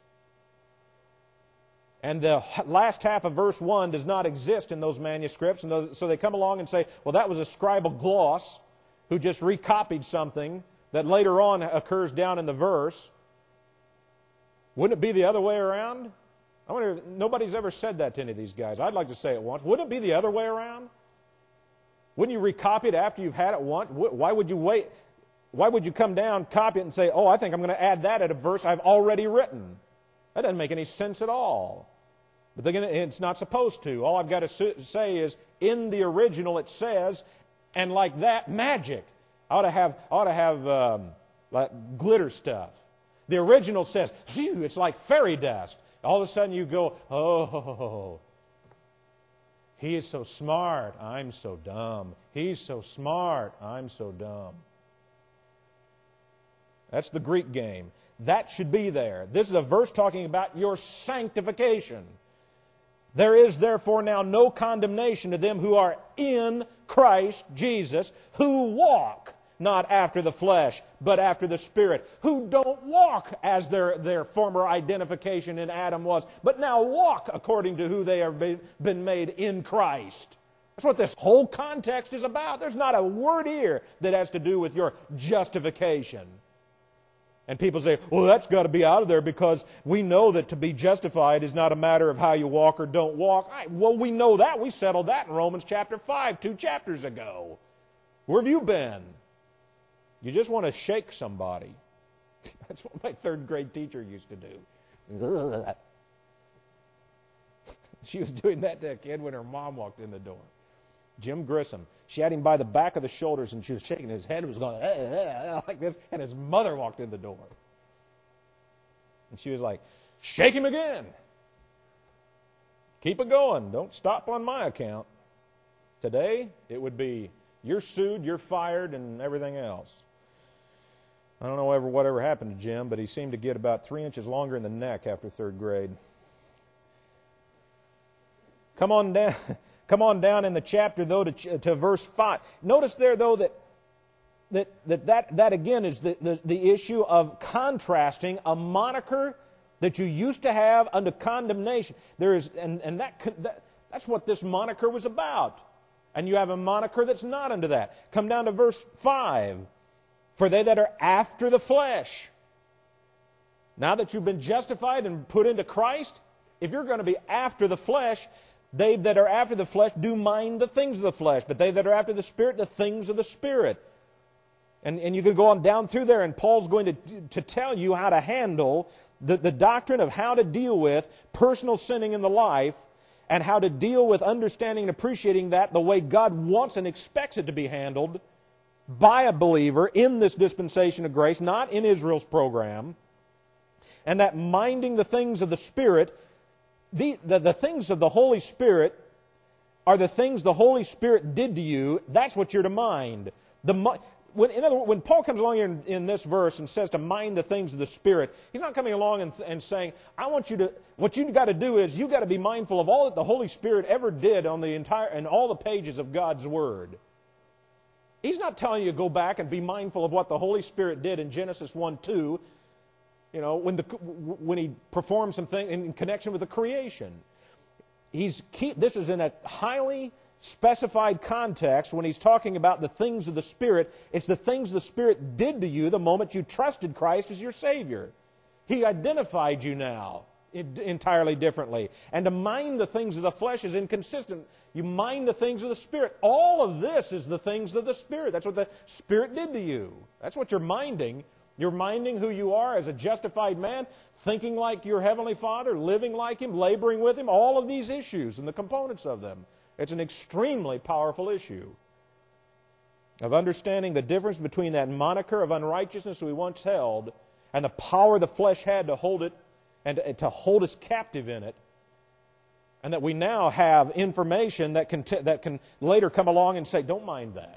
And the last half of verse one does not exist in those manuscripts. And so they come along and say, well, that was a scribal gloss who just recopied something that later on occurs down in the verse. Wouldn't it be the other way around? I wonder if nobody's ever said that to any of these guys. I'd like to say it once. Wouldn't it be the other way around? Wouldn't you recopy it after you've had it once? Why would you wait? Why would you come down, copy it, and say, oh, I think I'm going to add that at a verse I've already written? That doesn't make any sense at all. But they're gonna, it's not supposed to. All I've got to say is, in the original it says, and like that, magic. I ought to have, I ought to have um, like glitter stuff. The original says, phew, it's like fairy dust. All of a sudden you go, oh, he is so smart, I'm so dumb. He's so smart, I'm so dumb. That's the Greek game. That should be there. This is a verse talking about your sanctification. There is therefore now no condemnation to them who are in Christ Jesus, who walk not after the flesh, but after the Spirit, who don't walk as their, their former identification in Adam was, but now walk according to who they have been, been made in Christ. That's what this whole context is about. There's not a word here that has to do with your justification. And people say, well, that's got to be out of there because we know that to be justified is not a matter of how you walk or don't walk. I, well, we know that. We settled that in Romans chapter five, two chapters ago. Where have you been? You just want to shake somebody. That's what my third grade teacher used to do. She was doing that to a kid when her mom walked in the door. Jim Grissom. She had him by the back of the shoulders and she was shaking his head and was going eh, eh, eh, like this, and his mother walked in the door. And she was like, shake him again. Keep it going. Don't stop on my account. Today, it would be you're sued, you're fired, and everything else. I don't know ever whatever happened to Jim, but he seemed to get about three inches longer in the neck after third grade. Come on down. Come on down in the chapter, though, to, to verse five. Notice there, though, that that that, that, that again is the, the, the issue of contrasting a moniker that you used to have under condemnation. There is, and, and that, that that's what this moniker was about. And you have a moniker that's not under that. Come down to verse five. For they that are after the flesh. Now that you've been justified and put into Christ, if you're going to be after the flesh, they that are after the flesh do mind the things of the flesh, but they that are after the Spirit, the things of the Spirit. And, and you can go on down through there, and Paul's going to, to tell you how to handle the, the doctrine of how to deal with personal sinning in the life, and how to deal with understanding and appreciating that the way God wants and expects it to be handled by a believer in this dispensation of grace, not in Israel's program. And that minding the things of the Spirit, the, the, the things of the Holy Spirit are the things the Holy Spirit did to you. That's what you're to mind. The, when, in other words, when Paul comes along here in, in this verse and says to mind the things of the Spirit, he's not coming along and, and saying, I want you to, what you've got to do is you've got to be mindful of all that the Holy Spirit ever did on the entire, and all the pages of God's Word. He's not telling you to go back and be mindful of what the Holy Spirit did in Genesis one two, you know, when, the, when He performed something in connection with the creation. He's keep, this is in a highly specified context when he's talking about the things of the Spirit. It's the things the Spirit did to you the moment you trusted Christ as your Savior. He identified you now entirely differently. And to mind the things of the flesh is inconsistent. You mind the things of the Spirit. All of this is the things of the Spirit. That's what the Spirit did to you. That's what you're minding. You're minding who you are as a justified man, thinking like your Heavenly Father, living like Him, laboring with Him, all of these issues and the components of them. It's an extremely powerful issue of understanding the difference between that moniker of unrighteousness we once held and the power the flesh had to hold it and to hold us captive in it, and that we now have information that can, t- that can later come along and say, don't mind that.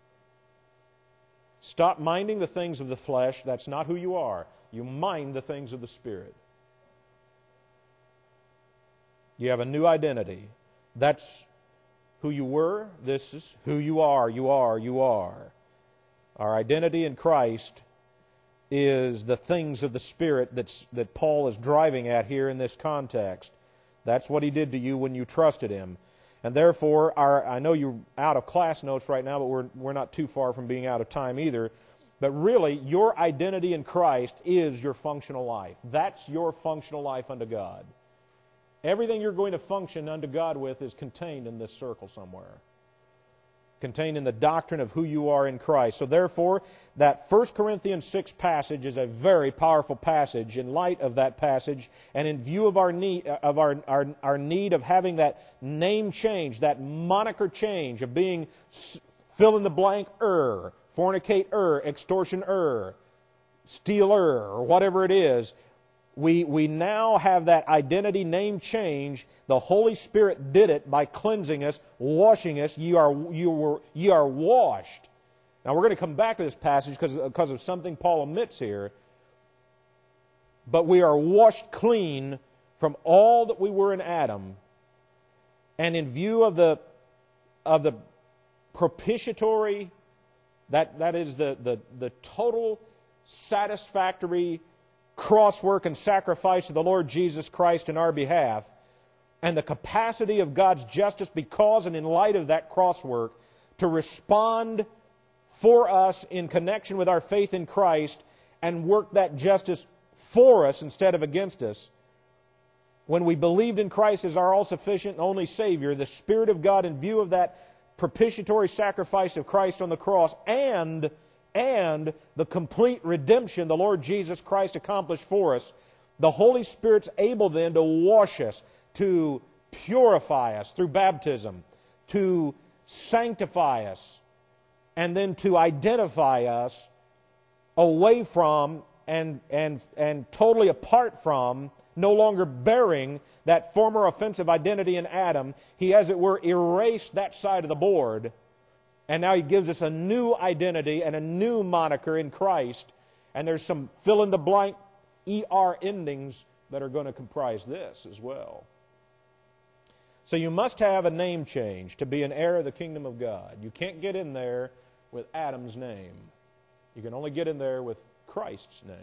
Stop minding the things of the flesh. That's not who you are. You mind the things of the Spirit. You have a new identity. That's who you were. This is who you are. You are. You are. Our identity in Christ is the things of the Spirit that's, that Paul is driving at here in this context. That's what He did to you when you trusted Him. And therefore, our, I know you're out of class notes right now, but we're, we're not too far from being out of time either. But really, your identity in Christ is your functional life. That's your functional life unto God. Everything you're going to function unto God with is contained in this circle somewhere. Contained in the doctrine of who you are in Christ. So therefore, that First Corinthians six passage is a very powerful passage. In light of that passage, and in view of our need of our, our, our need of having that name change, that moniker change of being fill in the blank er, fornicate er, extortion er, steal er, or whatever it is, we we now have that identity name change. The Holy Spirit did it by cleansing us, washing us. You are you were you are washed. Now we're going to come back to this passage because because of something Paul omits here. But we are washed clean from all that we were in Adam. And in view of the of the propitiatory, that that is the the, the total satisfactory crosswork and sacrifice of the Lord Jesus Christ in our behalf, and the capacity of God's justice because and in light of that crosswork to respond for us in connection with our faith in Christ and work that justice for us instead of against us. When we believed in Christ as our all-sufficient and only Savior, the Spirit of God, in view of that propitiatory sacrifice of Christ on the cross and and the complete redemption the Lord Jesus Christ accomplished for us, the Holy Spirit's able then to wash us, to purify us through baptism, to sanctify us, and then to identify us away from and, and, and totally apart from, no longer bearing that former offensive identity in Adam. He, as it were, erased that side of the board. And now He gives us a new identity and a new moniker in Christ. And there's some fill-in-the-blank E R endings that are going to comprise this as well. So you must have a name change to be an heir of the kingdom of God. You can't get in there with Adam's name. You can only get in there with Christ's name.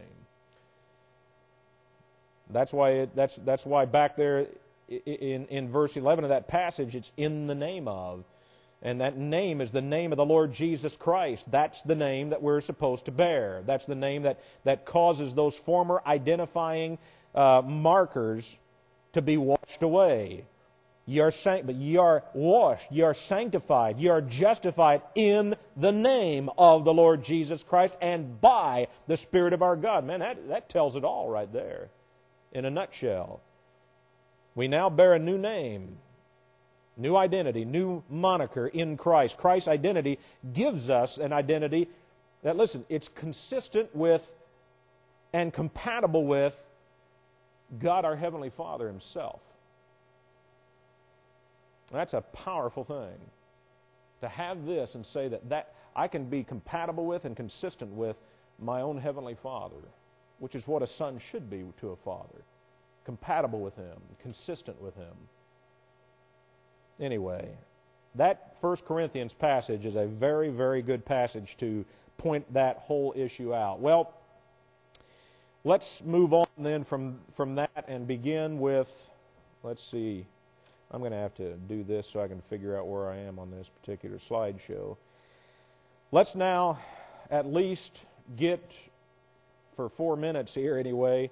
That's why it, that's that's why back there in, in verse eleven of that passage, it's in the name of. And that name is the name of the Lord Jesus Christ. That's the name that we're supposed to bear. That's the name that, that causes those former identifying uh, markers to be washed away. Ye are sanct- but ye are washed, ye are sanctified, ye are justified in the name of the Lord Jesus Christ and by the Spirit of our God. Man, that, that tells it all right there in a nutshell. We now bear a new name. New identity, new moniker in Christ. Christ's identity gives us an identity that, listen, it's consistent with and compatible with God our Heavenly Father Himself. That's a powerful thing. To have this and say that, that I can be compatible with and consistent with my own Heavenly Father, which is what a son should be to a father. Compatible with Him, consistent with Him. Anyway, that First Corinthians passage is a very, very good passage to point that whole issue out. Well, let's move on then from, from that and begin with, let's see, I'm going to have to do this so I can figure out where I am on this particular slideshow. Let's now at least get, for four minutes here anyway,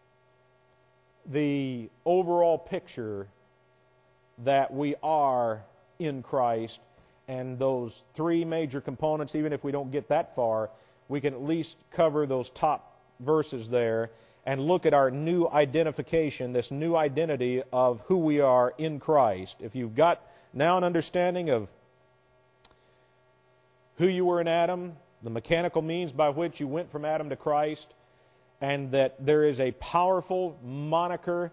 the overall picture that we are in Christ, and those three major components. Even if we don't get that far, we can at least cover those top verses there and look at our new identification, this new identity of who we are in Christ. If you've got now an understanding of who you were in Adam, the mechanical means by which you went from Adam to Christ, and that there is a powerful moniker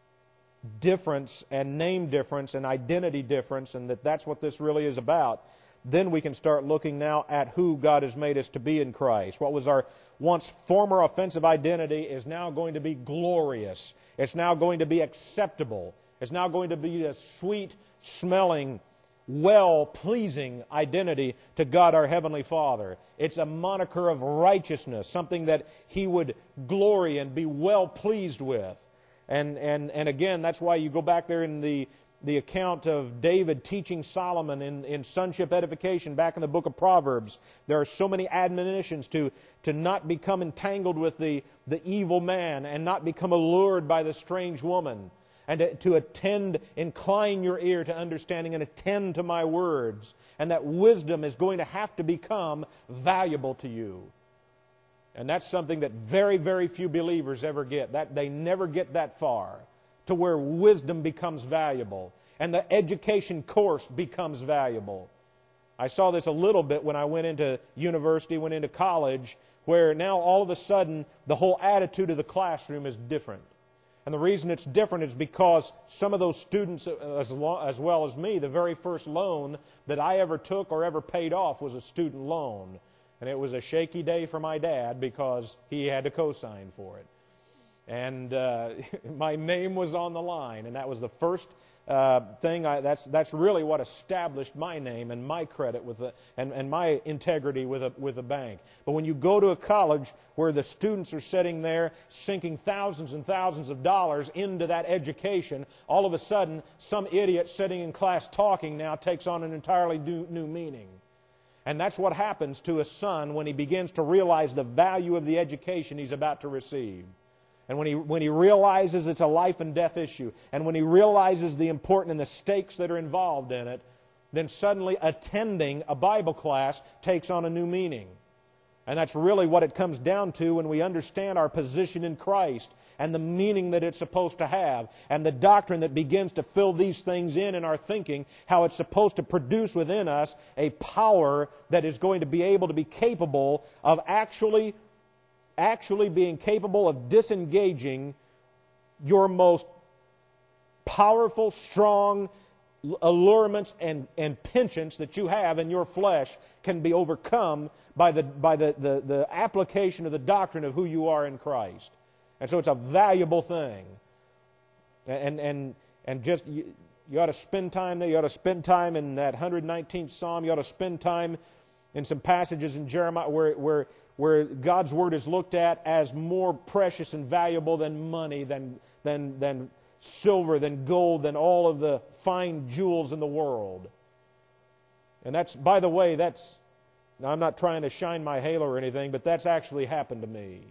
difference and name difference and identity difference, and that that's what this really is about, then we can start looking now at who God has made us to be in Christ. What was our once former offensive identity is now going to be glorious. It's now going to be acceptable. It's now going to be a sweet-smelling, well-pleasing identity to God our Heavenly Father. It's a moniker of righteousness, something that He would glory and be well pleased with. And, and, and again, that's why you go back there in the, the account of David teaching Solomon in, in sonship edification back in the book of Proverbs. There are so many admonitions to, to not become entangled with the, the evil man and not become allured by the strange woman. And to, to attend, incline your ear to understanding and attend to my words. And that wisdom is going to have to become valuable to you. And that's something that very, very few believers ever get. That they never get that far to where wisdom becomes valuable and the education course becomes valuable. I saw this a little bit when I went into university, went into college, where now all of a sudden the whole attitude of the classroom is different. And the reason it's different is because some of those students, as well as me, the very first loan that I ever took or ever paid off was a student loan. And it was a shaky day for my dad because he had to co-sign for it. And uh, my name was on the line, and that was the first uh, thing. I, that's that's really what established my name and my credit with the, and, and my integrity with a, with a bank. But when you go to a college where the students are sitting there sinking thousands and thousands of dollars into that education, all of a sudden some idiot sitting in class talking now takes on an entirely new, new meaning. And that's what happens to a son when he begins to realize the value of the education he's about to receive. And when he, when he realizes it's a life and death issue, and when he realizes the importance and the stakes that are involved in it, then suddenly attending a Bible class takes on a new meaning. And that's really what it comes down to when we understand our position in Christ and the meaning that it's supposed to have and the doctrine that begins to fill these things in in our thinking, how it's supposed to produce within us a power that is going to be able to be capable of actually, actually being capable of disengaging your most powerful, strong allurements and, and penchants that you have in your flesh can be overcome by the by the, the, the application of the doctrine of who you are in Christ. And so it's a valuable thing. And and and just you, you ought to spend time there. You ought to spend time in that one hundred nineteenth Psalm. You ought to spend time in some passages in Jeremiah where where where God's Word is looked at as more precious and valuable than money, than than than silver, than gold, than all of the fine jewels in the world. And that's, by the way, that's, now I'm not trying to shine my halo or anything, but that's actually happened to me.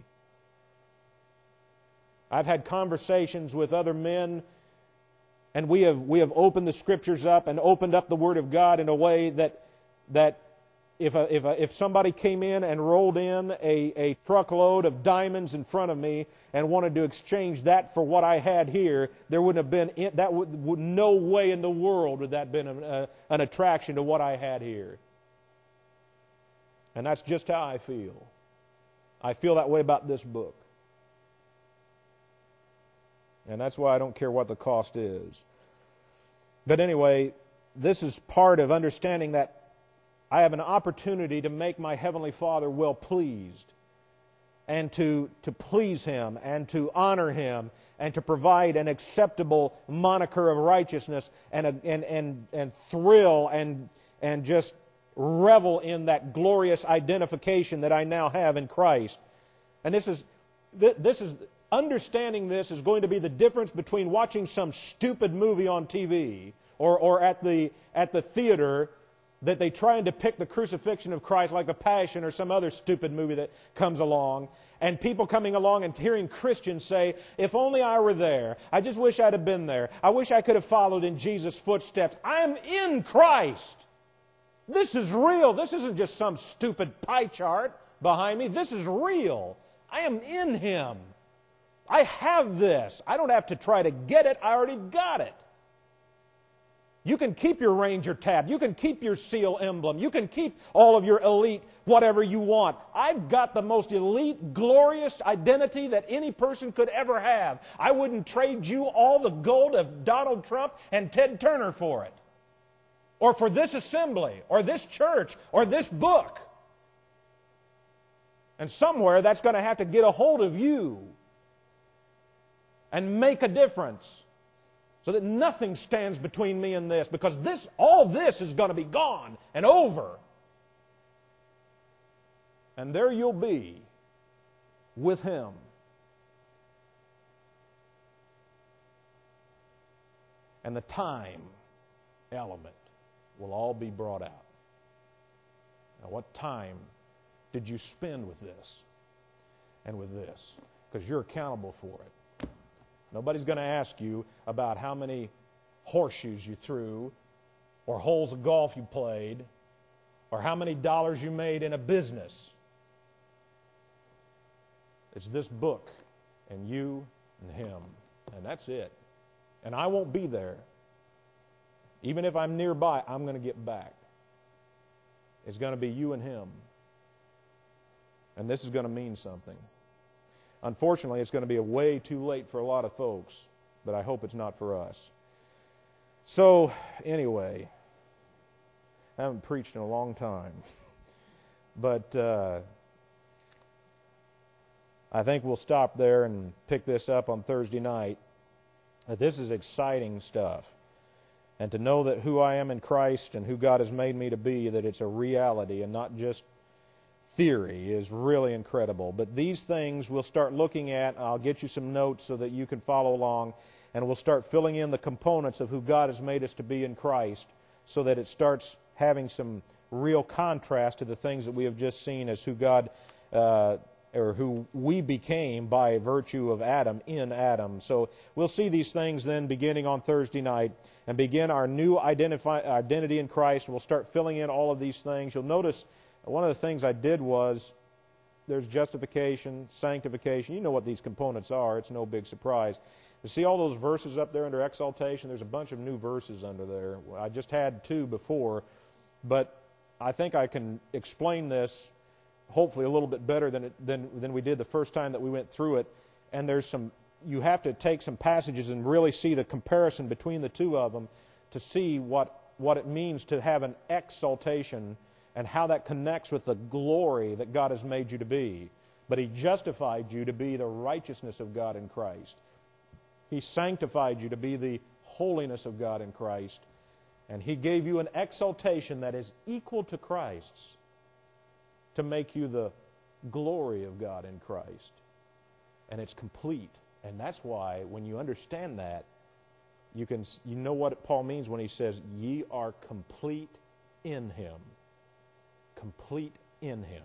I've had conversations with other men, and we have we have opened the Scriptures up and opened up the Word of God in a way that that if a, if a, if somebody came in and rolled in a, a truckload of diamonds in front of me and wanted to exchange that for what I had here, there wouldn't have been that would, would no way in the world would that have been an, uh, an attraction to what I had here. And that's just how I feel. I feel that way about this book. And that's why I don't care what the cost is. But anyway, this is part of understanding that I have an opportunity to make my Heavenly Father well pleased, and to, to please Him, and to honor Him, and to provide an acceptable moniker of righteousness, and a, and, and, and thrill and, and just revel in that glorious identification that I now have in Christ. And this is, this is, understanding this is going to be the difference between watching some stupid movie on T V or, or at the, at the theater that they try and depict the crucifixion of Christ like The Passion or some other stupid movie that comes along, and people coming along and hearing Christians say, if only I were there. I just wish I'd have been there. I wish I could have followed in Jesus' footsteps. I'm in Christ. This is real. This isn't just some stupid pie chart behind me. This is real. I am in Him. I have this. I don't have to try to get it. I already got it. You can keep your Ranger tab. You can keep your SEAL emblem. You can keep all of your elite whatever you want. I've got the most elite, glorious identity that any person could ever have. I wouldn't trade you all the gold of Donald Trump and Ted Turner for it, or for this assembly, or this church, or this book. And somewhere that's going to have to get a hold of you and make a difference, so that nothing stands between me and this, because this, all this is going to be gone and over. And there you'll be with Him. And the time element will all be brought out. Now, what time did you spend with this and with this? Because you're accountable for it. Nobody's going to ask you about how many horseshoes you threw, or holes of golf you played, or how many dollars you made in a business. It's this book, and you and Him, and that's it. And I won't be there. Even if I'm nearby, I'm going to get back. It's going to be you and Him. And this is going to mean something. Unfortunately, it's going to be a way too late for a lot of folks, but I hope it's not for us. So, anyway, I haven't preached in a long time, but uh, I think we'll stop there and pick this up on Thursday night. This is exciting stuff. And to know that who I am in Christ and who God has made me to be, that it's a reality and not just theory, is really incredible. But these things we'll start looking at. I'll get you some notes so that you can follow along, and we'll start filling in the components of who God has made us to be in Christ, so that it starts having some real contrast to the things that we have just seen as who God uh, or who we became by virtue of Adam in Adam. So we'll see these things then beginning on Thursday night and begin our new identify, identity in Christ. We'll start filling in all of these things. You'll notice one of the things I did was there's justification, sanctification. You know what these components are. It's no big surprise. You see all those verses up there under exaltation? There's a bunch of new verses under there. I just had two before, but I think I can explain this hopefully a little bit better than, it, than, than we did the first time that we went through it. And there's some, you have to take some passages and really see the comparison between the two of them to see what, what it means to have an exaltation and how that connects with the glory that God has made you to be. But He justified you to be the righteousness of God in Christ. He sanctified you to be the holiness of God in Christ. And He gave you an exaltation that is equal to Christ's to make you the glory of God in Christ. And it's complete. And that's why when you understand that, you can you know what Paul means when he says, ye are complete in Him. Complete in Him.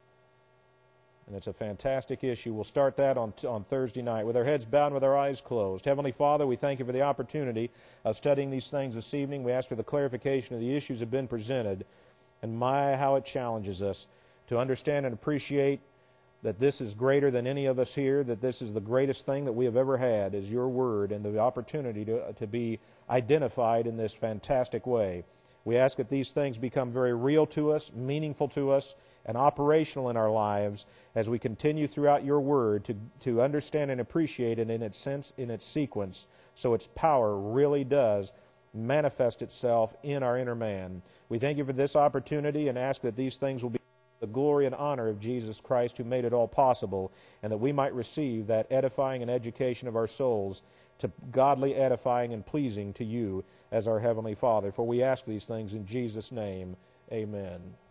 And it's a fantastic issue. We'll start that on, on Thursday night with our heads bowed and with our eyes closed. Heavenly Father, we thank You for the opportunity of studying these things this evening. We ask for the clarification of the issues that have been presented. And my, how it challenges us to understand and appreciate that this is greater than any of us here, that this is the greatest thing that we have ever had, is Your Word and the opportunity to, to be identified in this fantastic way. We ask that these things become very real to us, meaningful to us, and operational in our lives as we continue throughout Your Word to, to understand and appreciate it in its sense, in its sequence, so its power really does manifest itself in our inner man. We thank you for this opportunity and ask that these things will be the glory and honor of Jesus Christ, who made it all possible, and that we might receive that edifying and education of our souls to godly edifying and pleasing to you as our Heavenly Father. For we ask these things in Jesus' name. Amen.